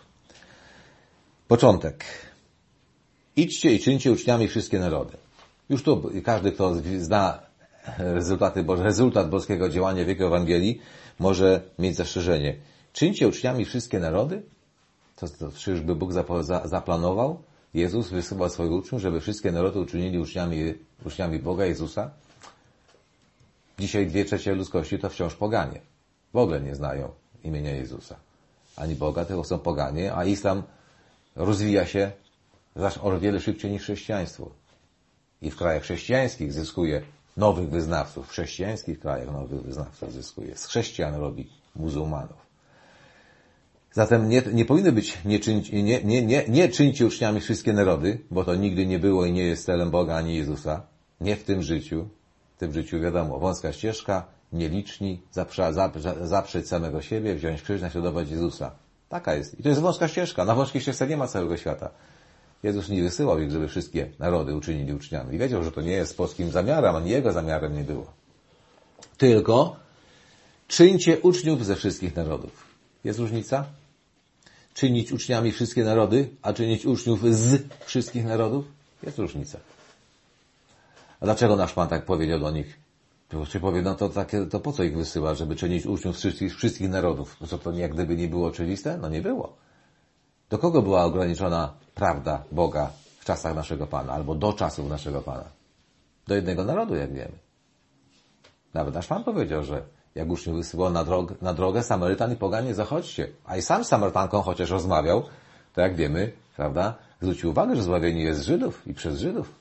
Początek. Idźcie i czyńcie uczniami wszystkie narody. Już tu każdy, kto zna rezultaty, bo rezultat boskiego działania w jego Ewangelii, może mieć zastrzeżenie. Czyńcie uczniami wszystkie narody? To, to czyżby Bóg zaplanował? Jezus wysyłał swoich uczniów, żeby wszystkie narody uczynili uczniami, uczniami Boga, Jezusa? Dzisiaj dwie trzecie ludzkości to wciąż poganie. W ogóle nie znają imienia Jezusa. Ani Boga, tylko są poganie, a islam rozwija się o wiele szybciej niż chrześcijaństwo. I w krajach chrześcijańskich zyskuje nowych wyznawców. W chrześcijańskich krajach nowych wyznawców zyskuje. Z chrześcijan robi muzułmanów. Zatem nie, nie powinny być nie, czyń, nie, nie, nie, nie czyńcie uczniami wszystkie narody, bo to nigdy nie było i nie jest celem Boga ani Jezusa. Nie w tym życiu. W tym życiu wiadomo, wąska ścieżka, nieliczni, zaprze, zaprze, zaprzeć samego siebie, wziąć krzyż, naśladować Jezusa. Taka jest. I to jest wąska ścieżka. Na wąskiej ścieżce nie ma całego świata. Jezus nie wysyłał ich, żeby wszystkie narody uczynili uczniami. I wiedział, że to nie jest polskim zamiarem, ani jego zamiarem nie było. Tylko czyńcie uczniów ze wszystkich narodów. Jest różnica? Czynić uczniami wszystkie narody, a czynić uczniów z wszystkich narodów? Jest różnica. A dlaczego nasz Pan tak powiedział do nich? Czy powie, no to, takie, to po co ich wysyła, żeby czynić uczniów z wszystkich, wszystkich narodów? No co to jak gdyby nie było oczywiste? No nie było. Do kogo była ograniczona prawda Boga w czasach naszego Pana, albo do czasów naszego Pana? Do jednego narodu, jak wiemy. Nawet nasz Pan powiedział, że jak uczniów wysyłał na drogę, na drogę Samarytan i pogan nie zachodźcie. A i sam z Samarytanką chociaż rozmawiał, to jak wiemy, prawda, zwrócił uwagę, że zbawienie jest z Żydów i przez Żydów.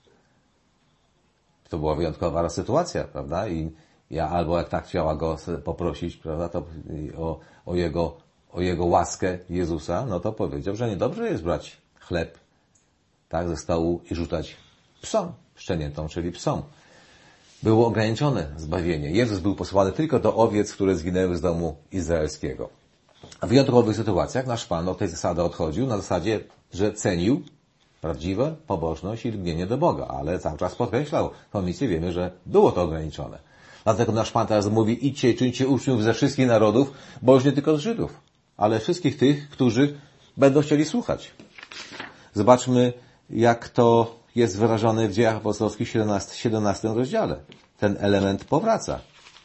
To była wyjątkowa sytuacja, prawda? I ja albo jak tak chciała go poprosić, prawda, to o, o jego o jego łaskę Jezusa, no to powiedział, że niedobrze jest brać chleb, tak, ze stołu i rzucać psom, szczeniętom, czyli psom. Było ograniczone zbawienie. Jezus był posłany tylko do owiec, które zginęły z domu izraelskiego. A w wyjątkowych sytuacjach nasz Pan od tej zasady odchodził na zasadzie, że cenił prawdziwe pobożność i lgnienie do Boga, ale cały czas podkreślał, w misji wiemy, że było to ograniczone. Dlatego nasz Pan teraz mówi, idźcie i czyńcie uczniów ze wszystkich narodów, bo już nie tylko z Żydów, ale wszystkich tych, którzy będą chcieli słuchać. Zobaczmy, jak to jest wyrażone w Dziejach Apostolskich w siedemnastym rozdziale. Ten element powraca.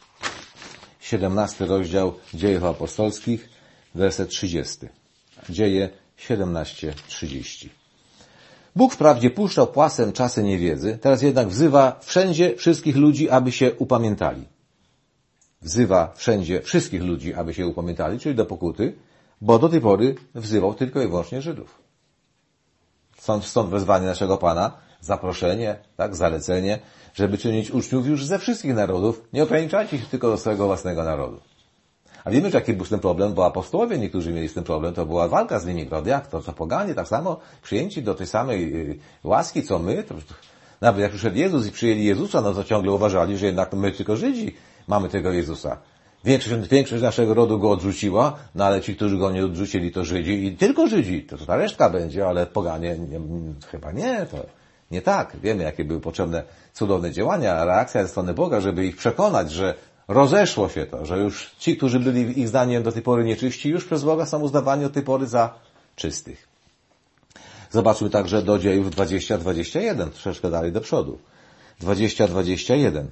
siedemnasty rozdział Dziejów Apostolskich, werset trzydziesty. Dzieje siedemnaście trzydzieści. Bóg wprawdzie puszczał płasem czasy niewiedzy, teraz jednak wzywa wszędzie wszystkich ludzi, aby się upamiętali. Wzywa wszędzie wszystkich ludzi, aby się upamiętali, czyli do pokuty, bo do tej pory wzywał tylko i wyłącznie Żydów. Stąd, stąd wezwanie naszego Pana, zaproszenie, tak, zalecenie, żeby czynić uczniów już ze wszystkich narodów, nie ograniczajcie się tylko do swojego własnego narodu. A wiemy, że jaki był z tym problem, bo apostołowie niektórzy mieli z tym problem, to była walka z nimi, prawda? Jak to, to poganie, tak samo przyjęci do tej samej yy, łaski, co my. To, nawet jak przyszedł Jezus i przyjęli Jezusa, no to ciągle uważali, że jednak my tylko Żydzi mamy tego Jezusa. Większość, większość naszego rodu go odrzuciła, no ale ci, którzy go nie odrzucili, to Żydzi i tylko Żydzi. To, to ta resztka będzie, ale poganie nie, chyba nie, to nie tak. Wiemy, jakie były potrzebne cudowne działania, reakcja ze strony Boga, żeby ich przekonać, że rozeszło się to, że już ci, którzy byli ich zdaniem do tej pory nieczyści, już przez Boga są uznawani od tej pory za czystych. Zobaczmy także do Dziejów dwadzieścia dwadzieścia jeden, troszeczkę dalej do przodu. dwadzieścia dwadzieścia jeden.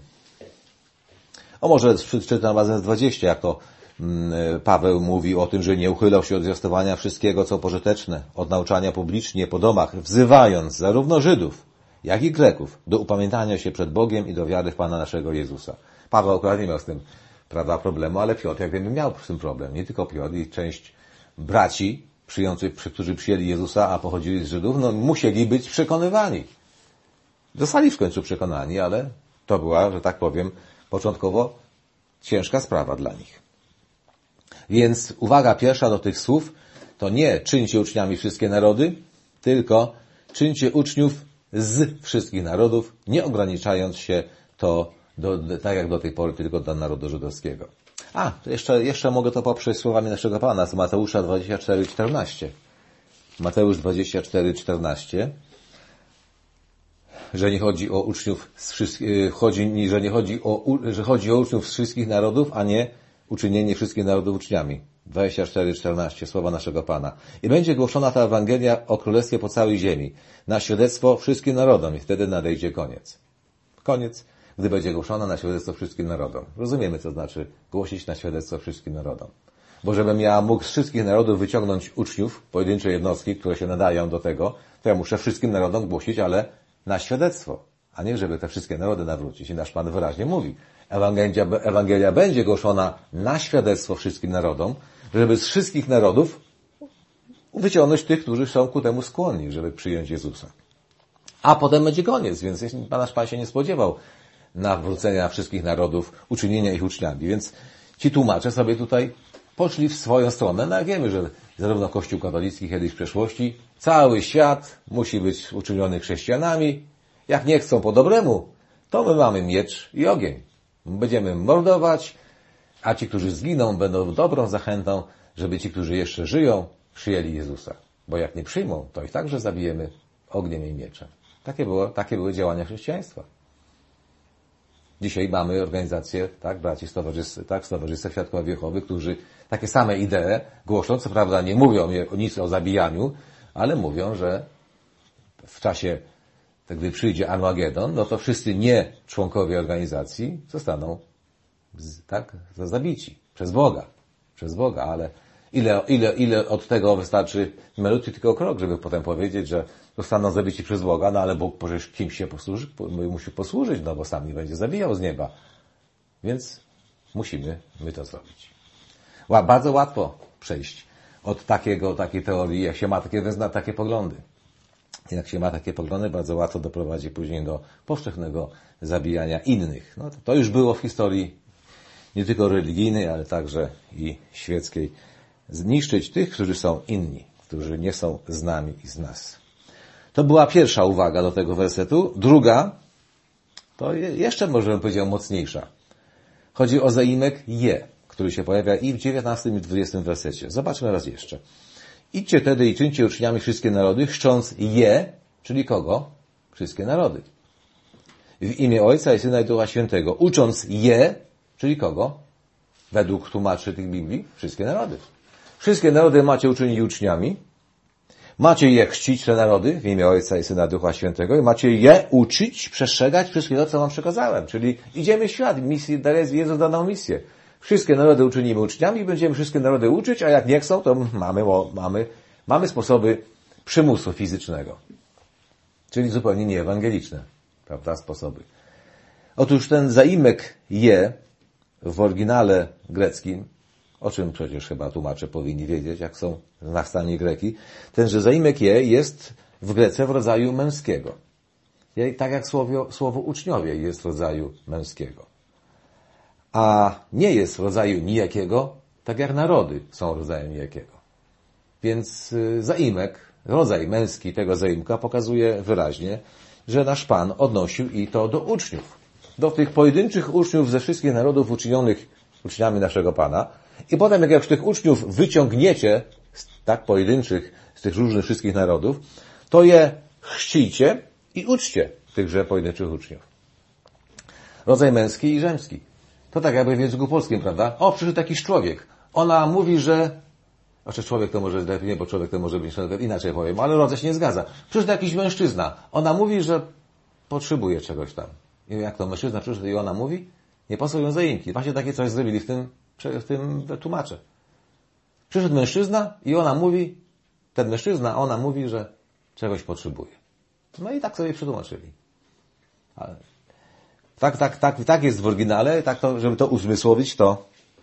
O może przeczytam razem z dwadzieścia, jak to Paweł mówi o tym, że nie uchylał się od zwiastowania wszystkiego, co pożyteczne, od nauczania publicznie po domach, wzywając zarówno Żydów, jak i Greków do upamiętania się przed Bogiem i do wiary w Pana naszego Jezusa. Paweł akurat nie miał z tym prawda, problemu, ale Piotr, jak wiemy, miał z tym problem. Nie tylko Piotr i część braci przyjących, którzy przyjęli Jezusa, a pochodzili z Żydów, no musieli być przekonywani. Zostali w końcu przekonani, ale to była, że tak powiem, początkowo ciężka sprawa dla nich. Więc uwaga pierwsza do tych słów to nie czyńcie uczniami wszystkie narody, tylko czyńcie uczniów z wszystkich narodów, nie ograniczając się to do, tak jak do tej pory tylko do narodu żydowskiego. A, to jeszcze, jeszcze mogę to poprzeć słowami naszego Pana z Mateusza dwadzieścia cztery czternaście. Mateusz dwadzieścia cztery czternaście. Że nie chodzi o uczniów z wszystkich, chodzi, że nie chodzi o, że chodzi o uczniów z wszystkich narodów, a nie uczynienie wszystkich narodów uczniami. dwadzieścia cztery czternaście, słowa naszego Pana. I będzie głoszona ta Ewangelia o Królestwie po całej ziemi, na świadectwo wszystkim narodom i wtedy nadejdzie koniec. Koniec, gdy będzie głoszona na świadectwo wszystkim narodom. Rozumiemy, co znaczy głosić na świadectwo wszystkim narodom. Bo żebym ja mógł z wszystkich narodów wyciągnąć uczniów, pojedyncze jednostki, które się nadają do tego, to ja muszę wszystkim narodom głosić, ale na świadectwo, a nie żeby te wszystkie narody nawrócić. I nasz Pan wyraźnie mówi, Ewangelia, Ewangelia będzie głoszona na świadectwo wszystkim narodom, żeby z wszystkich narodów wyciągnąć tych, którzy są ku temu skłonni, żeby przyjąć Jezusa. A potem będzie koniec, więc nasz Pan się nie spodziewał nawrócenia wszystkich narodów, uczynienia ich uczniami. Więc ci tłumacze sobie tutaj poszli w swoją stronę. No jak wiemy, że zarówno Kościół katolicki kiedyś w przeszłości, cały świat musi być uczyniony chrześcijanami. Jak nie chcą po dobremu, to my mamy miecz i ogień. Będziemy mordować, a ci, którzy zginą, będą dobrą zachętą, żeby ci, którzy jeszcze żyją, przyjęli Jezusa. Bo jak nie przyjmą, to ich także zabijemy ogniem i mieczem. Takie, było, takie były działania chrześcijaństwa. Dzisiaj mamy organizację, tak, braci z towarzystwa, tak, z Towarzystwa Świadków Jehowy, którzy takie same idee głoszą, co prawda nie mówią nic o zabijaniu, ale mówią, że w czasie, gdy przyjdzie Armagedon, no to wszyscy nie członkowie organizacji zostaną, tak, zabici przez Boga, przez Boga, ale ile, ile, ile od tego wystarczy malutki tylko krok, żeby potem powiedzieć, że zostaną zabici przez Boga, no ale Bóg przecież kimś się posłuży, musi posłużyć, no bo sam nie będzie zabijał z nieba. Więc musimy my to zrobić. Bardzo łatwo przejść od takiego, takiej teorii, jak się ma takie, takie poglądy. Jak się ma takie poglądy, bardzo łatwo doprowadzi później do powszechnego zabijania innych. No to, to już było w historii nie tylko religijnej, ale także i świeckiej. Zniszczyć tych, którzy są inni, którzy nie są z nami i z nas. To była pierwsza uwaga do tego wersetu. Druga, to jeszcze może bym powiedział mocniejsza. Chodzi o zaimek je, który się pojawia i w dziewiętnastym i dwudziestym wersecie. Zobaczmy raz jeszcze. Idźcie tedy i czyńcie uczniami wszystkie narody, chrzcząc je, czyli kogo? Wszystkie narody. W imię Ojca i Syna i Ducha Świętego. Ucząc je, czyli kogo? Według tłumaczy tych Biblii, wszystkie narody. Wszystkie narody macie uczynić uczniami. Macie je chrzcić, te narody, w imię Ojca i Syna Ducha Świętego i macie je uczyć, przestrzegać wszystkiego, co wam przekazałem. Czyli idziemy w świat. Misji, Jezus dał nam misję. Wszystkie narody uczynimy uczniami i będziemy wszystkie narody uczyć, a jak nie chcą, to mamy, mamy, mamy sposoby przymusu fizycznego. Czyli zupełnie nieewangeliczne, prawda, sposoby. Otóż ten zaimek je w oryginale greckim, o czym przecież chyba tłumacze powinni wiedzieć, jak są na stanie Greki, tenże zaimek je jest w Grece w rodzaju męskiego. Tak jak słowo, słowo uczniowie jest w rodzaju męskiego. A nie jest w rodzaju nijakiego, tak jak narody są rodzajem nijakiego. Więc zaimek, rodzaj męski tego zaimka pokazuje wyraźnie, że nasz Pan odnosił i to do uczniów. Do tych pojedynczych uczniów ze wszystkich narodów uczynionych uczniami naszego Pana. I potem jak już tych uczniów wyciągniecie, tak, pojedynczych, z tych różnych wszystkich narodów, to je chrzcijcie i uczcie tychże pojedynczych uczniów. Rodzaj męski i żeński. To tak jakby w języku polskim, prawda? O, przyszedł jakiś człowiek. Ona mówi, że... Znaczy człowiek to może lepiej, nie, bo człowiek to może być inaczej powiem, ale rodzaj się nie zgadza. Przyszedł jakiś mężczyzna. Ona mówi, że potrzebuje czegoś tam. I jak to mężczyzna przyszedł i ona mówi? Nie pasują zaimki. Właśnie takie coś zrobili w tym, w tym tłumacze. Przyszedł mężczyzna i ona mówi, ten mężczyzna, ona mówi, że czegoś potrzebuje. No i tak sobie przetłumaczyli. Ale Tak, tak, tak, tak jest w oryginale, tak to, żeby to uzmysłowić, to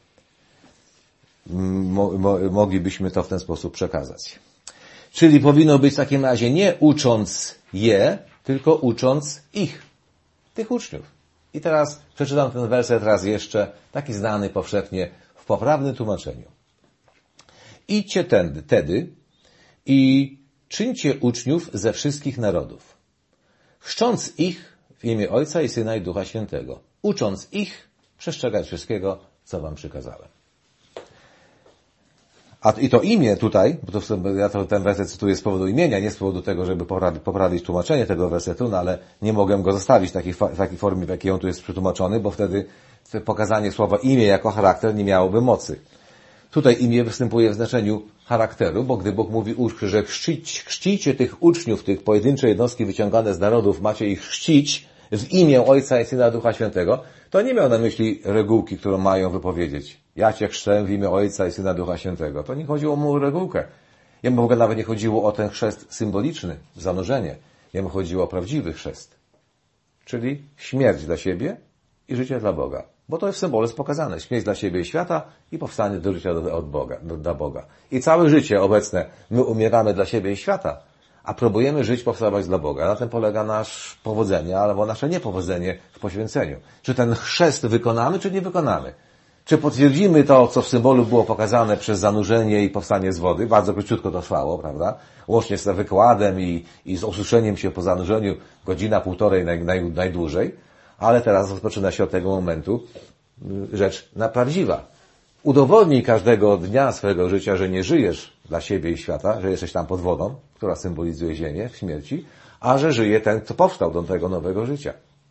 mo, mo, moglibyśmy to w ten sposób przekazać. Czyli powinno być w takim razie nie ucząc je, tylko ucząc ich, tych uczniów. I teraz przeczytam ten werset raz jeszcze, taki znany powszechnie w poprawnym tłumaczeniu. Idźcie tędy, tedy i czyńcie uczniów ze wszystkich narodów, chrzcząc ich w imię Ojca i Syna i Ducha Świętego, ucząc ich przestrzegać wszystkiego, co wam przykazałem. A i to imię tutaj, bo to, ja to, ten werset cytuję z powodu imienia, nie z powodu tego, żeby poprawić, poprawić tłumaczenie tego wersetu, no ale nie mogłem go zostawić w takiej, w takiej formie, w jakiej on tu jest przetłumaczony, bo wtedy pokazanie słowa imię jako charakter nie miałoby mocy. Tutaj imię występuje w znaczeniu charakteru, bo gdy Bóg mówi, że chrzcić, chrzcijcie tych uczniów, tych pojedyncze jednostki wyciągane z narodów, macie ich chrzcić w imię Ojca i Syna Ducha Świętego, to nie miał na myśli regułki, którą mają wypowiedzieć. Ja Cię chrzczę w imię Ojca i Syna Ducha Świętego. To nie chodziło o moją regułkę. Jemu w ogóle nawet nie chodziło o ten chrzest symboliczny, zanurzenie. Jemu chodziło o prawdziwy chrzest. Czyli śmierć dla siebie i życie dla Boga. Bo to jest w symbole pokazane. Śmierć dla siebie i świata i powstanie do życia od Boga, dla Boga. I całe życie obecne my umieramy dla siebie i świata, a próbujemy żyć, powstawać dla Boga. Na tym polega nasze powodzenie, albo nasze niepowodzenie w poświęceniu. Czy ten chrzest wykonamy, czy nie wykonamy? Czy potwierdzimy to, co w symbolu było pokazane przez zanurzenie i powstanie z wody? Bardzo króciutko to trwało, prawda? Łącznie z wykładem i, i z osuszeniem się po zanurzeniu godzina, półtorej naj, naj, najdłużej. Ale teraz rozpoczyna się od tego momentu rzecz na prawdziwa. Udowodnij każdego dnia swojego życia, że nie żyjesz dla siebie i świata, że jesteś tam pod wodą, która symbolizuje ziemię w śmierci, a że żyje ten, kto powstał do tego nowego życia.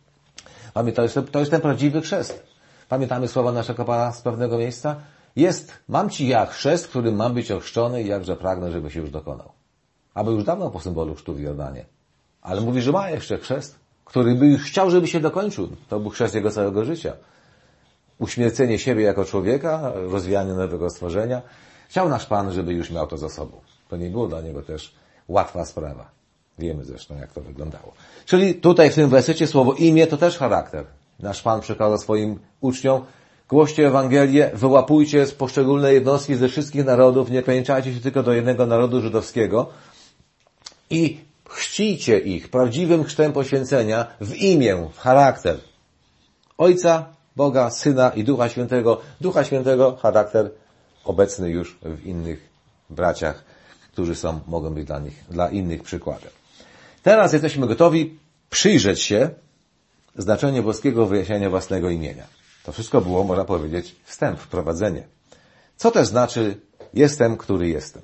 To jest, to jest ten prawdziwy chrzest. Pamiętamy słowa naszego Pana z pewnego miejsca? Jest, mam Ci ja chrzest, którym mam być ochrzczony i jakże pragnę, żeby się już dokonał. Aby już dawno po symbolu chrztu w Jordanie. Ale mówi, że ma jeszcze chrzest, który by już chciał, żeby się dokończył. To był chrzest jego całego życia. Uśmiercenie siebie jako człowieka, rozwijanie nowego stworzenia. Chciał nasz Pan, żeby już miał to za sobą. To nie było dla niego też łatwa sprawa. Wiemy zresztą, jak to wyglądało. Czyli tutaj w tym wersecie słowo imię to też charakter. Nasz Pan przekazał swoim uczniom: głoście Ewangelię, wyłapujcie z poszczególne jednostki ze wszystkich narodów, nie ograniczajcie się tylko do jednego narodu żydowskiego i chrzcijcie ich prawdziwym chrztem poświęcenia w imię, w charakter Ojca, Boga, Syna i Ducha Świętego. Ducha Świętego, charakter obecny już w innych braciach, którzy są, mogą być dla nich, dla innych przykładem. Teraz jesteśmy gotowi przyjrzeć się znaczeniu boskiego wyjaśnienia własnego imienia. To wszystko było, można powiedzieć, wstęp, wprowadzenie. Co też znaczy jestem, który jestem?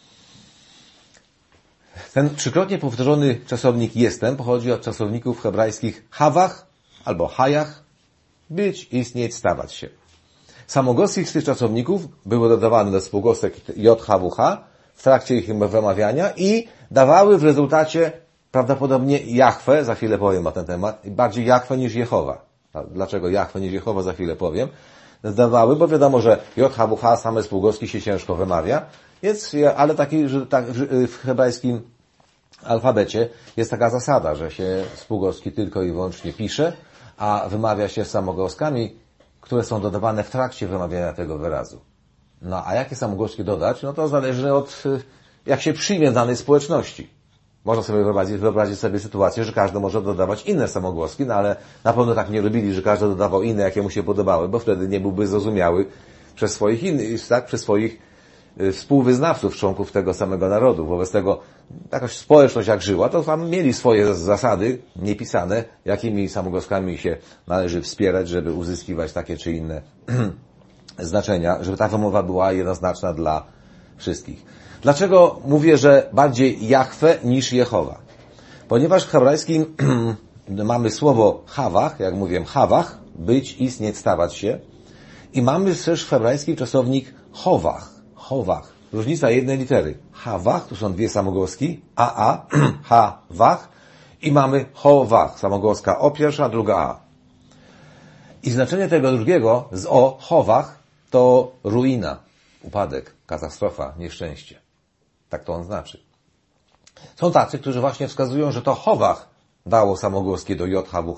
Ten trzykrotnie powtórzony czasownik jestem pochodzi od czasowników hebrajskich hawach albo hajach, być, istnieć, stawać się. Samogłoski z tych czasowników były dodawane do spółgłosek J, H, W, H w trakcie ich wymawiania i dawały w rezultacie prawdopodobnie Jahwe, za chwilę powiem o ten temat, bardziej Jahwe niż Jehowa. Dlaczego Jahwe niż Jehowa, za chwilę powiem. Zdawały, bo wiadomo, że J, H, W, H same spółgłoski się ciężko wymawia, jest, ale taki, że tak, w hebrajskim alfabecie jest taka zasada, że się spółgłoski tylko i wyłącznie pisze, a wymawia się samogłoskami, które są dodawane w trakcie wymawiania tego wyrazu. No a jakie samogłoski dodać? No to zależy od, jak się przyjmie w danej społeczności. Można sobie wyobrazić, wyobrazić sobie sytuację, że każdy może dodawać inne samogłoski, no ale na pewno tak nie robili, że każdy dodawał inne, jakie mu się podobały, bo wtedy nie byłby zrozumiały przez swoich innych, tak, przez swoich współwyznawców, członków tego samego narodu. Wobec tego jakaś społeczność jak żyła, to tam mieli swoje zasady niepisane, jakimi samogłoskami się należy wspierać, żeby uzyskiwać takie czy inne znaczenia, żeby ta wymowa była jednoznaczna dla wszystkich. Dlaczego mówię, że bardziej Jahwe niż Jehowa? Ponieważ w hebrajskim mamy słowo hawach, jak mówiłem, hawach, być, istnieć, stawać się, i mamy też w hebrajskim czasownik chowach, chowach. Różnica jednej litery. Hawach, tu są dwie samogłoski, a, a, ha, wach, i mamy chowach, samogłoska o pierwsza, druga a. I znaczenie tego drugiego z o, chowach, to ruina, upadek, katastrofa, nieszczęście. Tak to on znaczy. Są tacy, którzy właśnie wskazują, że to chowach dało samogłoskie do J, H, W, H.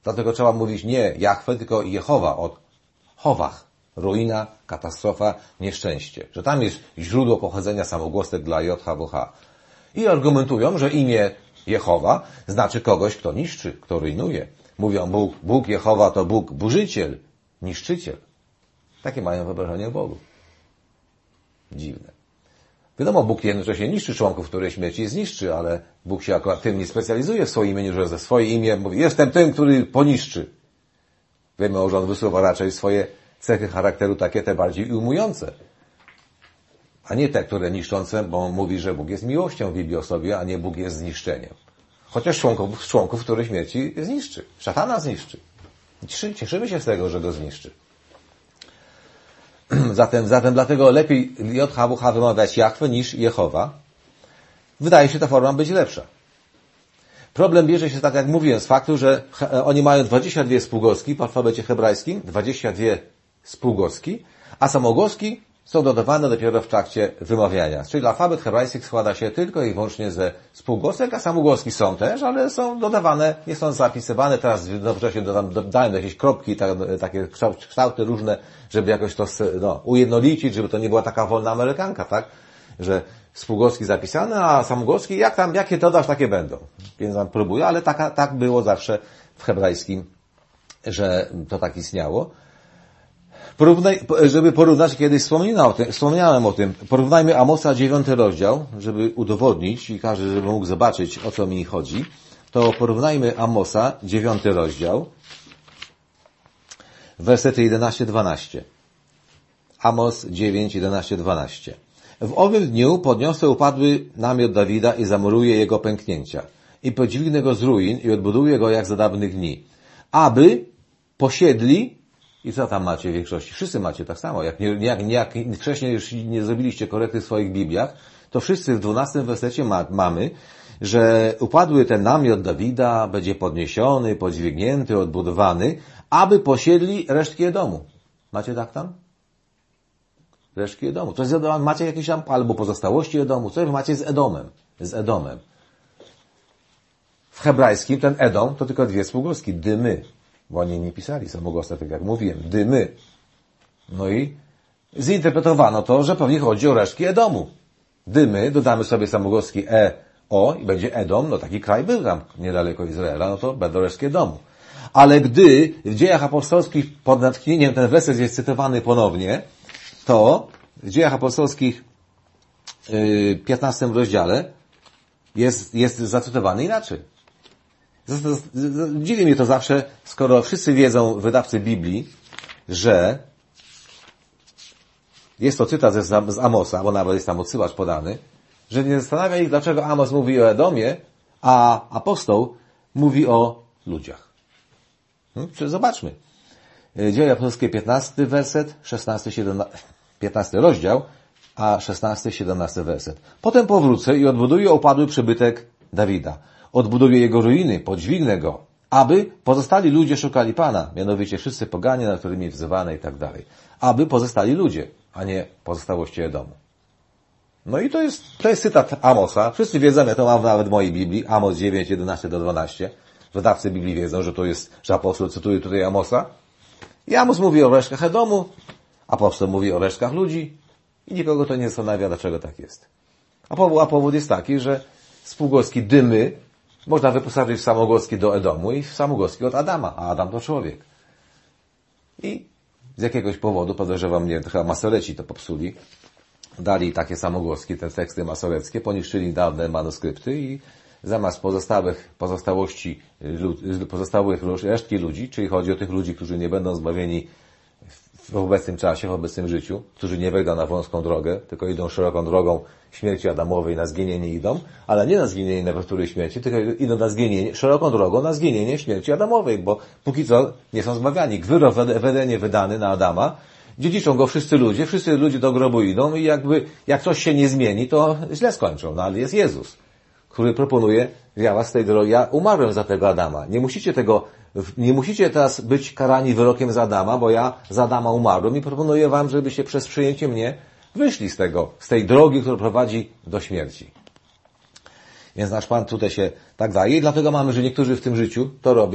Dlatego trzeba mówić nie Jahwe, tylko Jehowa od Chowach. Ruina, katastrofa, nieszczęście. Że tam jest źródło pochodzenia samogłosek dla J H W H. I argumentują, że imię Jehowa znaczy kogoś, kto niszczy, kto rujnuje. Mówią, Bóg, Bóg Jehowa to Bóg burzyciel, niszczyciel. Takie mają wyobrażenie o Bogu. Dziwne. Wiadomo, Bóg jednocześnie niszczy członków, które śmierci zniszczy, ale Bóg się akurat tym nie specjalizuje w swoim imieniu, że ze swoje imię mówi, jestem tym, który poniszczy. Wiemy, że on wysuwa raczej swoje cechy charakteru takie te bardziej ujmujące, a nie te, które niszczące, bo on mówi, że Bóg jest miłością w Biblii o sobie, a nie Bóg jest zniszczeniem. Chociaż członków, członków które śmierci zniszczy. Szatana zniszczy. Cieszymy się z tego, że go zniszczy. Zatem, zatem dlatego lepiej J H W H wymawiać Jahwe niż Jehowa. Wydaje się ta forma być lepsza. Problem bierze się, tak jak mówiłem, z faktu, że oni mają dwadzieścia dwie spółgłoski w alfabecie hebrajskim, dwadzieścia dwie spółgłoski, a samogłoski są dodawane dopiero w trakcie wymawiania. Czyli alfabet hebrajski składa się tylko i wyłącznie ze spółgłosek, a samogłoski są też, ale są dodawane, nie są zapisywane. Teraz w nowocześnie dodają jakieś kropki, tak, takie kształty różne, żeby jakoś to no, ujednolicić, żeby to nie była taka wolna amerykanka, tak? Że spółgłoski zapisane, a samogłoski, jak tam, jakie dodasz, takie będą. Więc tam próbuję, ale taka, tak było zawsze w hebrajskim, że to tak istniało. Porównaj, żeby porównać, kiedyś wspomniałem o tym, wspomniałem o tym, porównajmy Amosa dziewiąty rozdział, żeby udowodnić i każdy, żeby mógł zobaczyć, o co mi chodzi, to porównajmy Amosa dziewiąty rozdział, wersety jedenaście dwanaście. Amos dziewięć, jedenaście dwanaście. W owym dniu podniosę upadły namiot Dawida i zamuruję jego pęknięcia i podźwignę go z ruin i odbuduję go jak za dawnych dni, aby posiedli. I co tam macie w większości? Wszyscy macie tak samo. Jak, nie, jak, jak wcześniej już nie zrobiliście korekty w swoich Bibliach, to wszyscy w dwunastym wersecie ma, mamy, że upadły ten namiot Dawida, będzie podniesiony, podźwignięty, odbudowany, aby posiedli resztki Edomu. Macie tak tam? Resztki Edomu. Coś z Edomem macie jakieś tam, albo pozostałości Edomu. Coś macie z Edomem. Z Edomem. W hebrajskim ten Edom to tylko dwie spółgłoski. Dymy. Bo oni nie pisali samogłosek, tak jak mówiłem. Dymy. No i zinterpretowano to, że pewnie chodzi o resztki Edomu. Dymy, dodamy sobie samogłoski E, O i będzie Edom, no taki kraj był tam niedaleko Izraela, no to będą resztki Edomu. Ale gdy w Dziejach Apostolskich pod natchnieniem ten werset jest cytowany ponownie, to w Dziejach Apostolskich w piętnastym rozdziale jest, jest zacytowany inaczej. Dziwi mnie to zawsze, skoro wszyscy wiedzą, wydawcy Biblii, że jest to cytat z Amosa, bo nawet jest tam odsyłacz podany, że nie zastanawia ich, dlaczego Amos mówi o Edomie, a apostoł mówi o ludziach. Hmm? Zobaczmy. Dzieje apostolskie piętnasty werset, szesnasty, siedemnasty, piętnasty rozdział, a szesnasty, siedemnasty werset. Potem powrócę i odbuduję upadły przybytek Dawida. Odbuduję jego ruiny, podźwignę go, aby pozostali ludzie szukali Pana, mianowicie wszyscy poganie, nad którymi wzywano i tak dalej. Aby pozostali ludzie, a nie pozostałości Edomu. No i to jest, to jest cytat Amosa. Wszyscy wiedzą, ja to mam nawet w mojej Biblii, Amos dziewięć, jedenaście do dwunastu. Wydawcy Biblii wiedzą, że to jest, że apostoł cytuje tutaj Amosa. I Amos mówi o resztkach Edomu, apostoł mówi o resztkach ludzi i nikogo to nie zastanawia, dlaczego tak jest. A powód, a powód jest taki, że spółgłoski dymy można wyposażyć w samogłoski do Edomu i w samogłoski od Adama, a Adam to człowiek. I z jakiegoś powodu, podejrzewam, nie, to chyba Masoreci to popsuli, dali takie samogłoski, te teksty masoreckie, poniszczyli dawne manuskrypty i zamiast pozostałych, pozostałości, pozostałych resztki ludzi, czyli chodzi o tych ludzi, którzy nie będą zbawieni w obecnym czasie, w obecnym życiu, którzy nie wejdą na wąską drogę, tylko idą szeroką drogą śmierci Adamowej, na zginienie idą, ale nie na zginienie na emerytury śmierci, tylko idą na zginienie, szeroką drogą na zginienie śmierci Adamowej, bo póki co nie są zbawiani. Wyrok w Edenie wydany na Adama, dziedziczą go wszyscy ludzie, wszyscy ludzie do grobu idą i jakby, jak coś się nie zmieni, to źle skończą. No ale jest Jezus, który proponuje, ja was z tej drogi, ja umarłem za tego Adama. Nie musicie tego, nie musicie teraz być karani wyrokiem za Adama, bo ja za Adama umarłem i proponuję wam, żebyście przez przyjęcie mnie wyszli z tego, z tej drogi, która prowadzi do śmierci. Więc nasz Pan tutaj się tak daje i dlatego mamy, że niektórzy w tym życiu to robią,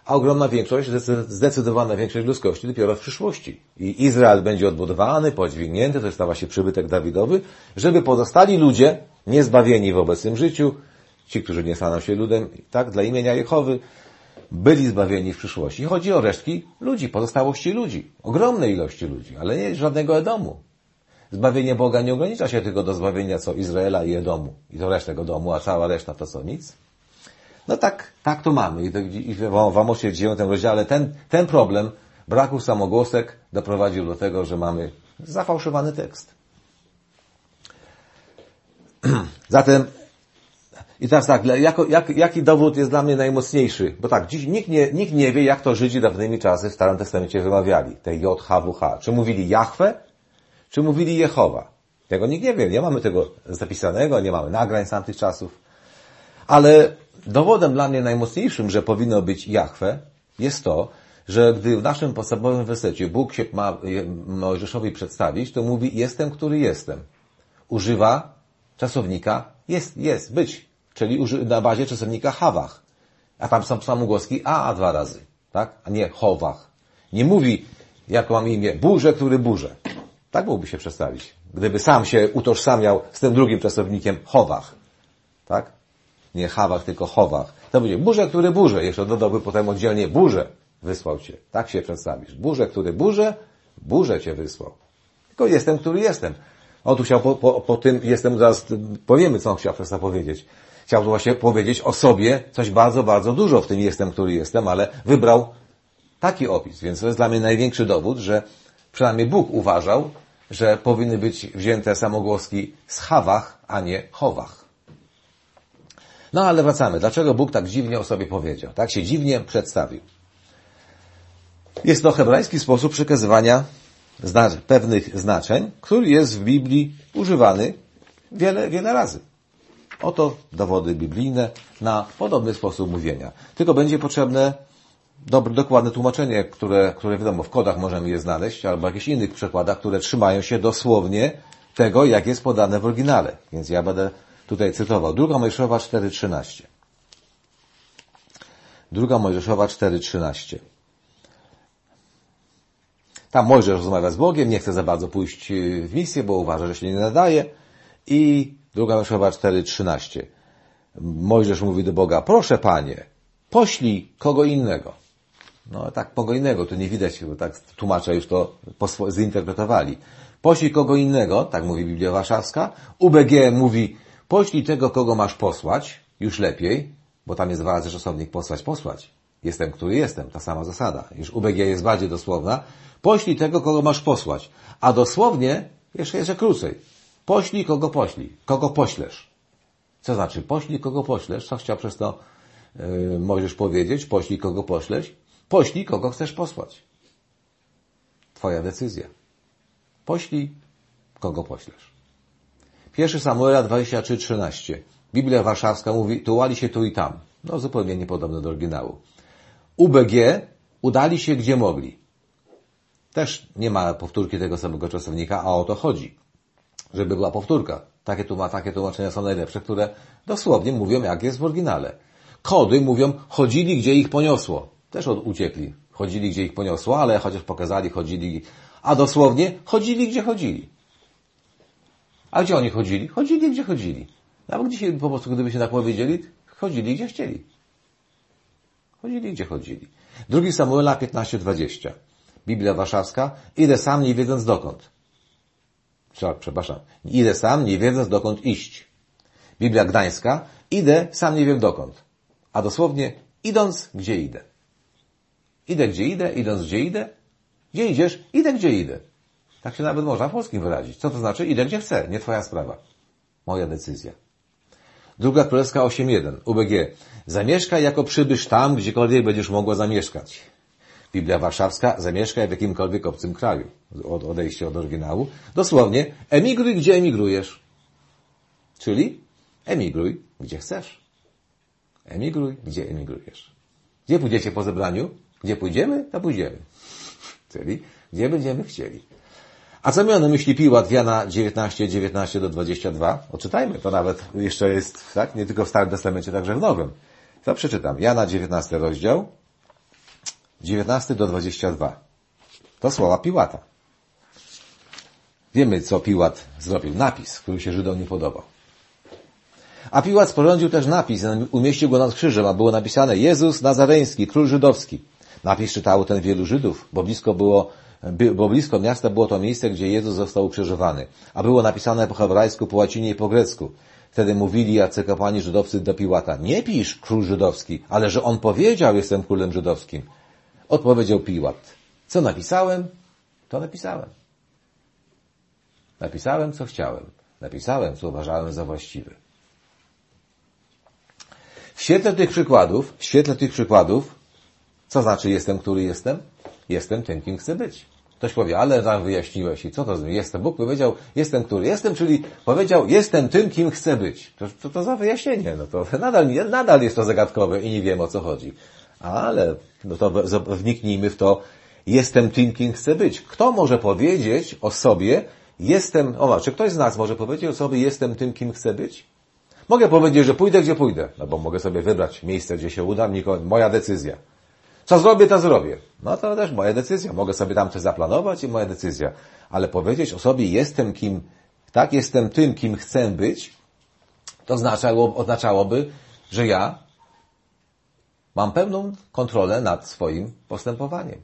a ogromna większość, zdecydowana większość ludzkości dopiero w przyszłości. I Izrael będzie odbudowany, podźwignięty, to jest ta właśnie przybytek Dawidowy, żeby pozostali ludzie, niezbawieni w obecnym życiu, ci, którzy nie staną się ludem, tak, dla imienia Jehowy, byli zbawieni w przyszłości. Chodzi o resztki ludzi, pozostałości ludzi, ogromnej ilości ludzi, ale nie żadnego Edomu. Zbawienie Boga nie ogranicza się tylko do zbawienia co Izraela i Edomu i do resztego domu, a cała reszta to co nic. No tak, tak to mamy. I, to, i w Amosie w dziewiątym rozdziale ten, ten problem braku samogłosek doprowadził do tego, że mamy zafałszowany tekst. Zatem i teraz tak, jako, jak, jaki dowód jest dla mnie najmocniejszy? Bo tak, dziś nikt nie, nikt nie wie, jak to Żydzi dawnymi czasy w Starym Testamencie wymawiali. Te J H W H. Czy mówili Jahwe, czy mówili Jehowa? Tego nikt nie wie. Nie mamy tego zapisanego, nie mamy nagrań z tamtych czasów. Ale dowodem dla mnie najmocniejszym, że powinno być Jahwe, jest to, że gdy w naszym podstawowym wersecie Bóg się ma Mojżeszowi przedstawić, to mówi jestem, który jestem. Używa czasownika jest, jest, być, czyli na bazie czasownika hawach. A tam są samogłoski a, a dwa razy, tak? A nie chowach. Nie mówi, jak mam imię, burze, który burze. Tak mógłby się przedstawić. Gdyby sam się utożsamiał z tym drugim czasownikiem chowach. Tak? Nie hawach, tylko chowach. To będzie burze, który burze. Jeszcze dodałby potem oddzielnie burze wysłał cię. Tak się przedstawisz. Burze, który burze, burze cię wysłał. Tylko jestem, który jestem. On tu chciał po, po, po tym, jestem, zaraz powiemy, co on chciał przez to powiedzieć. Chciał tu właśnie powiedzieć o sobie coś bardzo, bardzo dużo w tym jestem, który jestem, ale wybrał taki opis. Więc to jest dla mnie największy dowód, że przynajmniej Bóg uważał, że powinny być wzięte samogłoski z hawach, a nie chowach. No ale wracamy. Dlaczego Bóg tak dziwnie o sobie powiedział? Tak się dziwnie przedstawił. Jest to hebrajski sposób przekazywania zna- pewnych znaczeń, który jest w Biblii używany wiele, wiele razy. Oto dowody biblijne na podobny sposób mówienia. Tylko będzie potrzebne dobre, dokładne tłumaczenie, które, które wiadomo, w kodach możemy je znaleźć, albo jakichś innych przekładach, które trzymają się dosłownie tego, jak jest podane w oryginale. Więc ja będę tutaj cytował. Druga Mojżeszowa cztery trzynaście. Druga Mojżeszowa cztery trzynaście. Tam Mojżesz rozmawia z Bogiem, nie chce za bardzo pójść w misję, bo uważa, że się nie nadaje. I druga Mojżeszowa cztery trzynaście. Mojżesz mówi do Boga, proszę Panie, poślij kogo innego. No tak, kogo innego, tu nie widać, bo tak tłumacze już to zinterpretowali. Poślij kogo innego, tak mówi Biblia Warszawska. U B G mówi, poślij tego, kogo masz posłać, już lepiej, bo tam jest dwa razy czasownik posłać, posłać. Jestem, który jestem, ta sama zasada. Już U B G jest bardziej dosłowna. Poślij tego, kogo masz posłać. A dosłownie, jeszcze jeszcze krócej. Poślij, kogo poślij. Kogo poślesz. Co znaczy poślij, kogo poślesz? Co chciał przez to yy, Mojżesz powiedzieć? Poślij, kogo poślesz? Poślij, kogo chcesz posłać. Twoja decyzja. Poślij, kogo poślesz. Pierwszy Samuela dwadzieścia trzy trzynaście. Biblia Warszawska mówi, tułali się tu i tam. No zupełnie niepodobne do oryginału. U B G udali się gdzie mogli. Też nie ma powtórki tego samego czasownika, a o to chodzi. Żeby była powtórka. Takie, tłuma, takie tłumaczenia są najlepsze, które dosłownie mówią, jak jest w oryginale. Kody mówią, chodzili, gdzie ich poniosło. Też od, uciekli. Chodzili, gdzie ich poniosło, ale chociaż pokazali, chodzili. A dosłownie, chodzili, gdzie chodzili. A gdzie oni chodzili? Chodzili, gdzie chodzili. Nawet dzisiaj po prostu, gdyby się tak powiedzieli, chodzili, gdzie chcieli. Chodzili, gdzie chodzili. Drugi Samuela piętnaście dwadzieścia. Biblia Warszawska. Idę sam, nie wiedząc dokąd. Przepraszam. Idę sam, nie wiedząc dokąd iść. Biblia Gdańska. Idę, sam nie wiem dokąd. A dosłownie, idąc, gdzie idę. Idę, gdzie idę, idąc, gdzie idę. Gdzie idziesz? Idę, gdzie idę. Tak się nawet można w polskim wyrazić. Co to znaczy? Idę, gdzie chcę. Nie twoja sprawa. Moja decyzja. Druga Królewska osiem jeden. U B G. Zamieszkaj jako przybysz tam, gdziekolwiek będziesz mogła zamieszkać. Biblia Warszawska. Zamieszkaj w jakimkolwiek obcym kraju. Od odejścia od oryginału. Dosłownie. Emigruj, gdzie emigrujesz. Czyli emigruj, gdzie chcesz. Emigruj, gdzie emigrujesz. Gdzie pójdziecie po zebraniu? Gdzie pójdziemy, to pójdziemy. Czyli gdzie będziemy chcieli. A co miał na myśli Piłat Jana dziewiętnaście dziewiętnaście do dwudziestego drugiego? Odczytajmy, to nawet jeszcze jest, tak? Nie tylko w Starym Testamencie, także w Nowym. To przeczytam. Jana dziewiętnasty rozdział. dziewiętnasty do dwudziestego drugiego. To słowa Piłata. Wiemy, co Piłat zrobił. Napis, który się Żydom nie podobał. A Piłat sporządził też napis, umieścił go nad krzyżem, a było napisane Jezus Nazareński, król żydowski. Napis czytało ten wielu Żydów, bo blisko było, bo blisko miasta było to miejsce, gdzie Jezus został ukrzyżowany. A było napisane po hebrajsku, po łacinie i po grecku. Wtedy mówili jacy kapłani żydowscy do Piłata, nie pisz król żydowski, ale że on powiedział, jestem królem żydowskim. Odpowiedział Piłat, co napisałem, to napisałem. Napisałem, co chciałem. Napisałem, co uważałem za właściwe. W świetle tych przykładów, w świetle tych przykładów, co znaczy jestem, który jestem? Jestem tym, kim chcę być. Ktoś powie, ale tam wyjaśniłeś i co to znaczy? Jestem. Bóg powiedział, jestem, który jestem, czyli powiedział, jestem tym, kim chcę być. To, to, to za wyjaśnienie. No to nadal, nadal jest to zagadkowe i nie wiem, o co chodzi. Ale no to wniknijmy w to, jestem tym, kim chcę być. Kto może powiedzieć o sobie, jestem, o, czy ktoś z nas może powiedzieć o sobie, jestem tym, kim chcę być? Mogę powiedzieć, że pójdę, gdzie pójdę, no bo mogę sobie wybrać miejsce, gdzie się udam, moja decyzja. Co zrobię, to zrobię. No to też moja decyzja. Mogę sobie tam coś zaplanować i moja decyzja. Ale powiedzieć o sobie, jestem kim, tak, jestem tym, kim chcę być, to oznaczało, oznaczałoby, że ja mam pełną kontrolę nad swoim postępowaniem.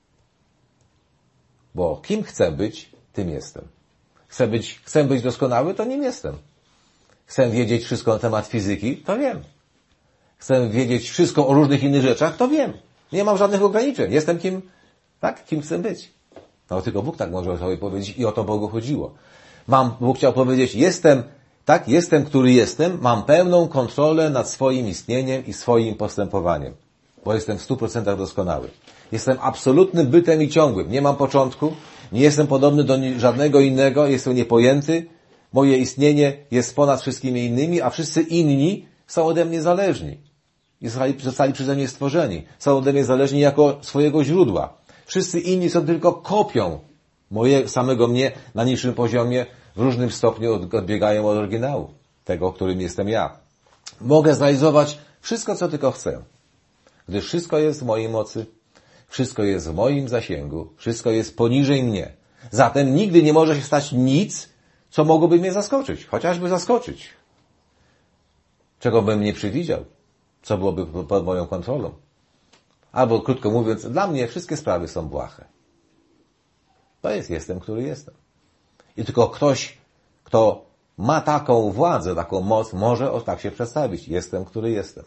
Bo kim chcę być, tym jestem. Chcę być, chcę być doskonały, to nim jestem. Chcę wiedzieć wszystko na temat fizyki, to wiem. Chcę wiedzieć wszystko o różnych innych rzeczach, to wiem. Nie mam żadnych ograniczeń. Jestem kim, tak, kim chcę być. No tylko Bóg tak może sobie powiedzieć i o to Bogu chodziło. Mam, Bóg chciał powiedzieć, jestem, tak, jestem, który jestem, mam pełną kontrolę nad swoim istnieniem i swoim postępowaniem. Bo jestem w stu procentach doskonały. Jestem absolutnym bytem i ciągłym. Nie mam początku, nie jestem podobny do żadnego innego, jestem niepojęty. Moje istnienie jest ponad wszystkimi innymi, a wszyscy inni są ode mnie zależni. I zostali przeze mnie stworzeni. Są ode mnie zależni jako swojego źródła. Wszyscy inni są tylko kopią moje, samego mnie na niższym poziomie, w różnym stopniu odbiegają od oryginału, tego, którym jestem ja. Mogę zrealizować wszystko, co tylko chcę. Gdyż wszystko jest w mojej mocy, wszystko jest w moim zasięgu, wszystko jest poniżej mnie. Zatem nigdy nie może się stać nic, co mogłoby mnie zaskoczyć, chociażby zaskoczyć. Czego bym nie przewidział, co byłoby pod moją kontrolą. Albo krótko mówiąc, dla mnie wszystkie sprawy są błahe. To jest jestem, który jestem. I tylko ktoś, kto ma taką władzę, taką moc, może o tak się przedstawić. Jestem, który jestem.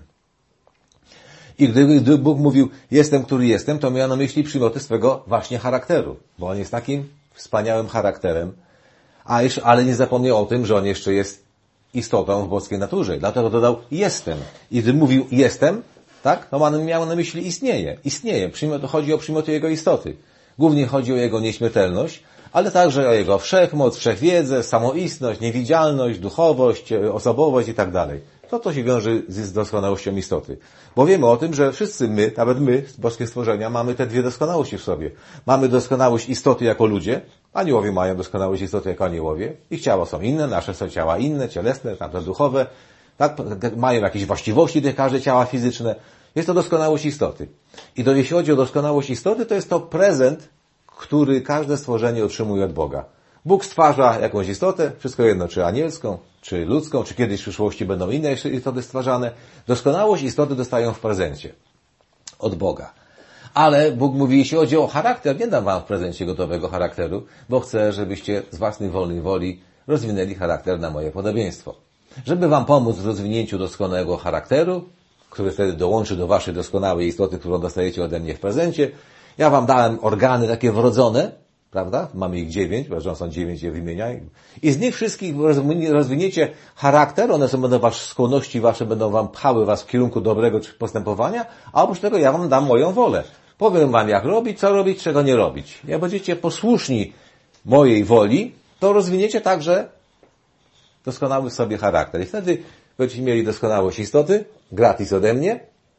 I gdy, gdy Bóg mówił, jestem, który jestem, to miał na myśli przymioty swego właśnie charakteru. Bo On jest takim wspaniałym charakterem, a jeszcze, ale nie zapomniał o tym, że On jeszcze jest istotą w boskiej naturze. Dlatego dodał jestem. I gdy mówił jestem, tak, to on miał na myśli istnieje. Istnieje. Przymiot, chodzi o przymioty Jego istoty. Głównie chodzi o Jego nieśmiertelność, ale także o Jego wszechmoc, wszechwiedzę, samoistność, niewidzialność, duchowość, osobowość i tak dalej. To, co się wiąże z doskonałością istoty. Bo wiemy o tym, że wszyscy my, nawet my, boskie stworzenia, mamy te dwie doskonałości w sobie. Mamy doskonałość istoty jako ludzie, aniołowie mają doskonałość istoty jako aniołowie. Ich ciała są inne, nasze są ciała inne, cielesne, tamte duchowe. Tak, mają jakieś właściwości te każde ciała fizyczne. Jest to doskonałość istoty. I to, jeśli chodzi o doskonałość istoty, to jest to prezent, który każde stworzenie otrzymuje od Boga. Bóg stwarza jakąś istotę, wszystko jedno, czy anielską, czy ludzką, czy kiedyś w przyszłości będą inne istoty stwarzane. Doskonałość istoty dostają w prezencie od Boga. Ale Bóg mówi, jeśli chodzi o charakter, nie dam wam w prezencie gotowego charakteru, bo chcę, żebyście z własnej wolnej woli rozwinęli charakter na moje podobieństwo. Żeby wam pomóc w rozwinięciu doskonałego charakteru, który wtedy dołączy do waszej doskonałej istoty, którą dostajecie ode mnie w prezencie, ja wam dałem organy takie wrodzone, prawda? Mamy ich dziewięć, bo są dziewięć je wymienia. I z nich wszystkich rozwiniecie charakter, one są, będą wasze skłonności wasze, będą wam pchały was w kierunku dobrego postępowania, a oprócz tego ja wam dam moją wolę. Powiem wam, jak robić, co robić, czego nie robić. Jak będziecie posłuszni mojej woli, to rozwiniecie także doskonały w sobie charakter. I wtedy będziecie mieli doskonałość istoty, gratis ode mnie,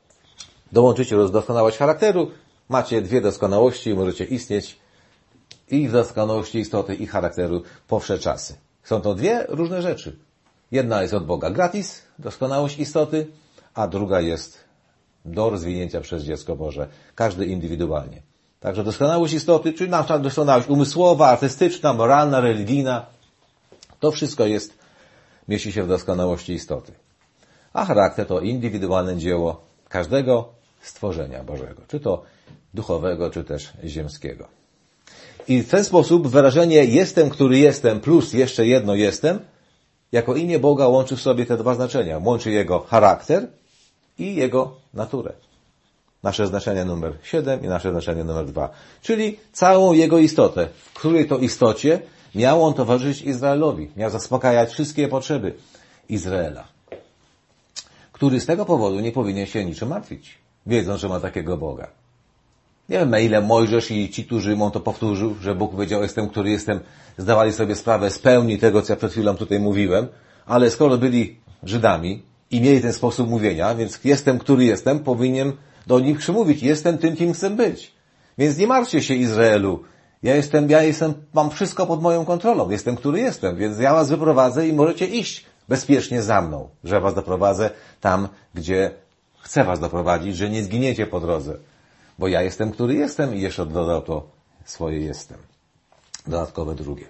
dołączycie doskonałość charakteru, macie dwie doskonałości, możecie istnieć i w doskonałości istoty i charakteru po wsze czasy. Są to dwie różne rzeczy. Jedna jest od Boga gratis, doskonałość istoty, a druga jest do rozwinięcia przez dziecko Boże. Każdy indywidualnie. Także doskonałość istoty, czyli nasza doskonałość umysłowa, artystyczna, moralna, religijna, to wszystko jest, mieści się w doskonałości istoty. A charakter to indywidualne dzieło każdego stworzenia Bożego, czy to duchowego, czy też ziemskiego. I w ten sposób wyrażenie jestem, który jestem, plus jeszcze jedno jestem, jako imię Boga łączy w sobie te dwa znaczenia. Łączy Jego charakter i Jego naturę. Nasze znaczenie numer siedem i nasze znaczenie numer dwa. Czyli całą Jego istotę, w której to istocie miał On towarzyszyć Izraelowi. Miał zaspokajać wszystkie potrzeby Izraela. Który z tego powodu nie powinien się niczym martwić, wiedząc, że ma takiego Boga. Nie wiem, na ile Mojżesz i ci, którzy mu to powtórzył, że Bóg powiedział, jestem, który jestem, zdawali sobie sprawę z pełni tego, co ja przed chwilą tutaj mówiłem, ale skoro byli Żydami i mieli ten sposób mówienia, więc jestem, który jestem, powinien do nich przymówić, jestem tym, kim chcę być. Więc nie martwcie się, Izraelu. Ja jestem, ja jestem, mam wszystko pod moją kontrolą. Jestem, który jestem, więc ja was wyprowadzę i możecie iść bezpiecznie za mną, że was doprowadzę tam, gdzie chcę was doprowadzić, że nie zginiecie po drodze. Bo ja jestem, który jestem i jeszcze dodał to swoje jestem. Dodatkowe drugie.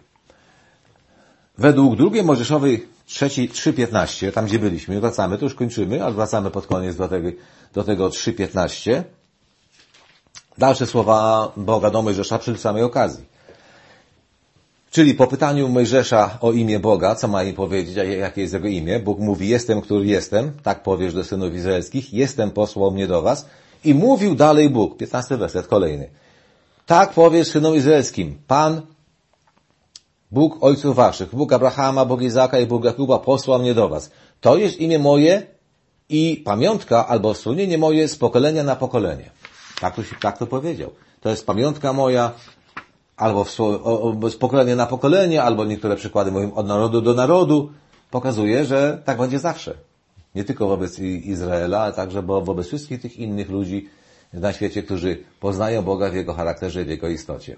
Według drugiej Mojżeszowej trzy piętnaście, tam gdzie byliśmy, wracamy, to już kończymy, ale wracamy pod koniec do tego, do tego trzy piętnaście. Dalsze słowa Boga do Mojżesza przy samej okazji. Czyli po pytaniu Mojżesza o imię Boga, co ma im powiedzieć, a jakie jest jego imię, Bóg mówi, jestem, który jestem, tak powiesz do synów izraelskich, jestem, posłał mnie do was. I mówił dalej Bóg, piętnasty werset, kolejny. Tak powiesz synom izraelskim, Pan, Bóg ojców waszych, Bóg Abrahama, Bóg Izaka i Bóg Jakuba posłał mnie do was. To jest imię moje i pamiątka albo wspomnienie moje z pokolenia na pokolenie. Tak to, tak to powiedział. To jest pamiątka moja albo w, o, z pokolenia na pokolenie, albo niektóre przykłady mówią od narodu do narodu. Pokazuje, że tak będzie zawsze. Nie tylko wobec Izraela, ale także wobec wszystkich tych innych ludzi na świecie, którzy poznają Boga w Jego charakterze, w Jego istocie.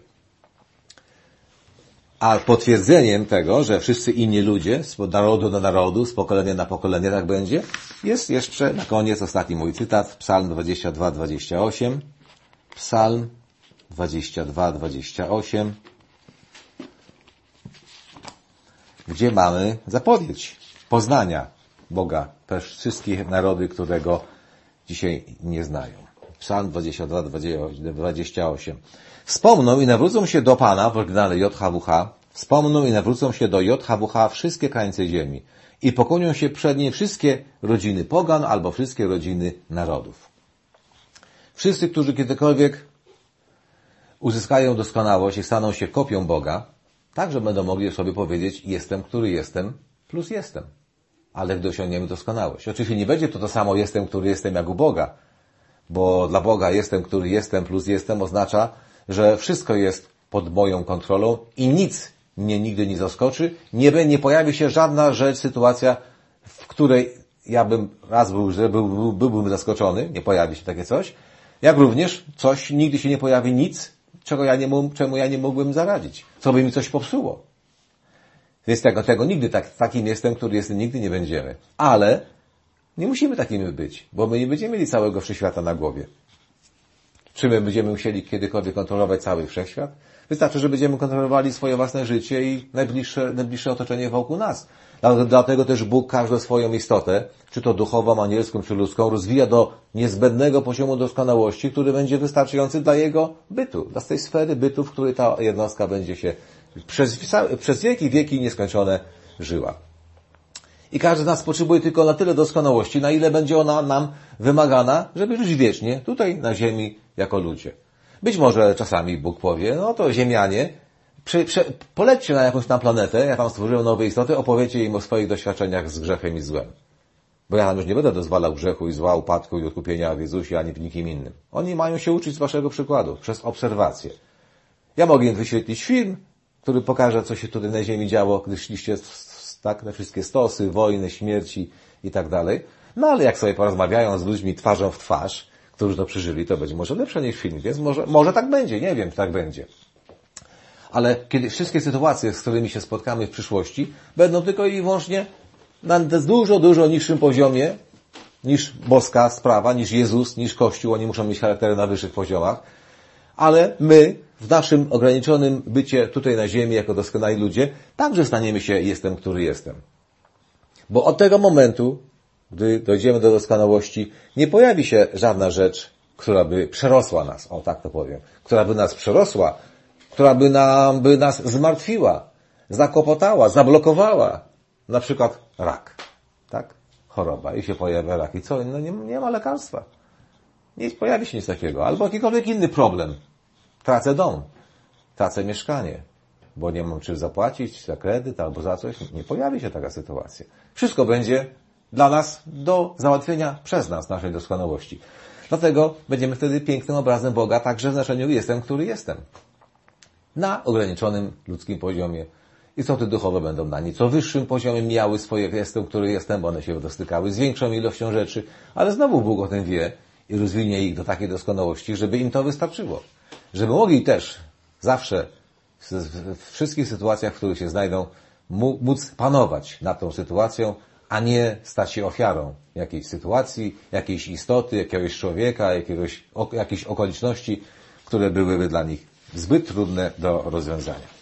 A potwierdzeniem tego, że wszyscy inni ludzie, z narodu do narodu, z pokolenia na pokolenie tak będzie, jest jeszcze na koniec ostatni mój cytat, Psalm dwadzieścia dwa dwadzieścia osiem. Psalm dwadzieścia dwa dwadzieścia osiem, gdzie mamy zapowiedź poznania Boga przez wszystkie narody, które Go dzisiaj nie znają. Psalm dwadzieścia dwa dwadzieścia osiem. Wspomną i nawrócą się do Pana, w oryginale J H W H, wspomną i nawrócą się do J H W H wszystkie krańce ziemi i pokłonią się przed Nim wszystkie rodziny pogan albo wszystkie rodziny narodów. Wszyscy, którzy kiedykolwiek uzyskają doskonałość i staną się kopią Boga, także będą mogli sobie powiedzieć, jestem, który jestem, plus jestem. Ale gdy osiągniemy doskonałość. Oczywiście nie będzie to to samo jestem, który jestem jak u Boga, bo dla Boga jestem, który jestem, plus jestem oznacza, że wszystko jest pod moją kontrolą i nic mnie nigdy nie zaskoczy, nie, nie pojawi się żadna rzecz, sytuacja, w której ja bym raz był, że był, był, byłbym zaskoczony, nie pojawi się takie coś, jak również coś, nigdy się nie pojawi nic, czego ja nie mógł, czemu ja nie mógłbym zaradzić, co by mi coś popsuło. Więc tego, tego nigdy tak, takim jestem, który jestem, nigdy nie będziemy. Ale nie musimy takimi być, bo my nie będziemy mieli całego wszechświata na głowie. Czy my będziemy musieli kiedykolwiek kontrolować cały wszechświat? Wystarczy, że będziemy kontrolowali swoje własne życie i najbliższe, najbliższe otoczenie wokół nas. Dlatego też Bóg każdą swoją istotę, czy to duchową, anielską, czy ludzką, rozwija do niezbędnego poziomu doskonałości, który będzie wystarczający dla jego bytu, dla tej sfery bytu, w której ta jednostka będzie się przez, przez wieki, wieki nieskończone żyła. I każdy z nas potrzebuje tylko na tyle doskonałości, na ile będzie ona nam wymagana, żeby żyć wiecznie, tutaj na ziemi, jako ludzie. Być może czasami Bóg powie, no to ziemianie, przy, przy, polećcie na jakąś tam planetę, ja tam stworzyłem nowe istoty, opowiecie im o swoich doświadczeniach z grzechem i złem. Bo ja tam już nie będę dozwalał grzechu i zła, upadku i odkupienia w Jezusie, ani w nikim innym. Oni mają się uczyć z waszego przykładu, przez obserwację. Ja mogę im wyświetlić film, który pokaże, co się tutaj na ziemi działo, gdy szliście tak, na wszystkie stosy, wojny, śmierci i tak dalej. No ale jak sobie porozmawiają z ludźmi twarzą w twarz, którzy to przeżyli, to będzie może lepsze niż film, więc może, może tak będzie, nie wiem, czy tak będzie. Ale kiedy wszystkie sytuacje, z którymi się spotkamy w przyszłości, będą tylko i wyłącznie na dużo, dużo niższym poziomie niż boska sprawa, niż Jezus, niż Kościół. Oni muszą mieć charaktery na wyższych poziomach. Ale my, w naszym ograniczonym bycie tutaj na ziemi, jako doskonali ludzie, także staniemy się jestem, który jestem. Bo od tego momentu, gdy dojdziemy do doskonałości, nie pojawi się żadna rzecz, która by przerosła nas, o tak to powiem, która by nas przerosła, która by, nam, by nas zmartwiła, zakłopotała, zablokowała. Na przykład rak, tak? Choroba i się pojawia rak. I co? No nie, nie ma lekarstwa. Nie pojawi się nic takiego. Albo jakikolwiek inny problem. Tracę dom, tracę mieszkanie, bo nie mam czym zapłacić za kredyt albo za coś. Nie pojawi się taka sytuacja. Wszystko będzie dla nas do załatwienia przez nas, naszej doskonałości. Dlatego będziemy wtedy pięknym obrazem Boga, także w znaczeniu jestem, który jestem. Na ograniczonym ludzkim poziomie. Istoty duchowe będą na nieco wyższym poziomie miały swoje jestem, który jestem, bo one się dostykały z większą ilością rzeczy, ale znowu Bóg o tym wie i rozwinie ich do takiej doskonałości, żeby im to wystarczyło. Żeby mogli też zawsze w wszystkich sytuacjach, w których się znajdą, móc panować nad tą sytuacją, a nie stać się ofiarą jakiejś sytuacji, jakiejś istoty, jakiegoś człowieka, jakiegoś, jakiejś okoliczności, które byłyby dla nich zbyt trudne do rozwiązania.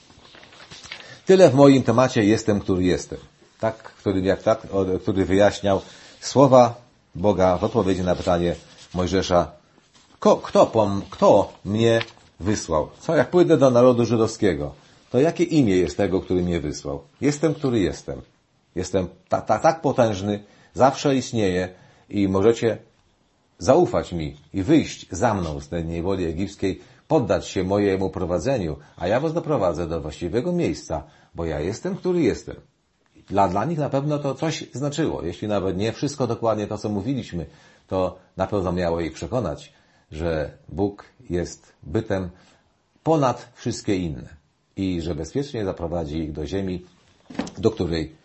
Tyle w moim temacie jestem, który jestem. Tak, który, jak tak, który wyjaśniał słowa Boga w odpowiedzi na pytanie Mojżesza, kto, kto, pom, kto mnie wysłał? Co, jak pójdę do narodu żydowskiego, to jakie imię jest tego, który mnie wysłał? Jestem, który jestem. Jestem ta, ta, tak potężny, zawsze istnieję i możecie zaufać mi i wyjść za mną z tej niewoli egipskiej, poddać się mojemu prowadzeniu, a ja was doprowadzę do właściwego miejsca, bo ja jestem, który jestem. Dla, dla nich na pewno to coś znaczyło. Jeśli nawet nie wszystko dokładnie to, co mówiliśmy, to na pewno miało ich przekonać, że Bóg jest bytem ponad wszystkie inne i że bezpiecznie zaprowadzi ich do ziemi, do której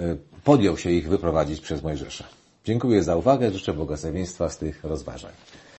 podjął się ich wyprowadzić przez Mojżesza. Dziękuję za uwagę, życzę błogosławieństwa z tych rozważań.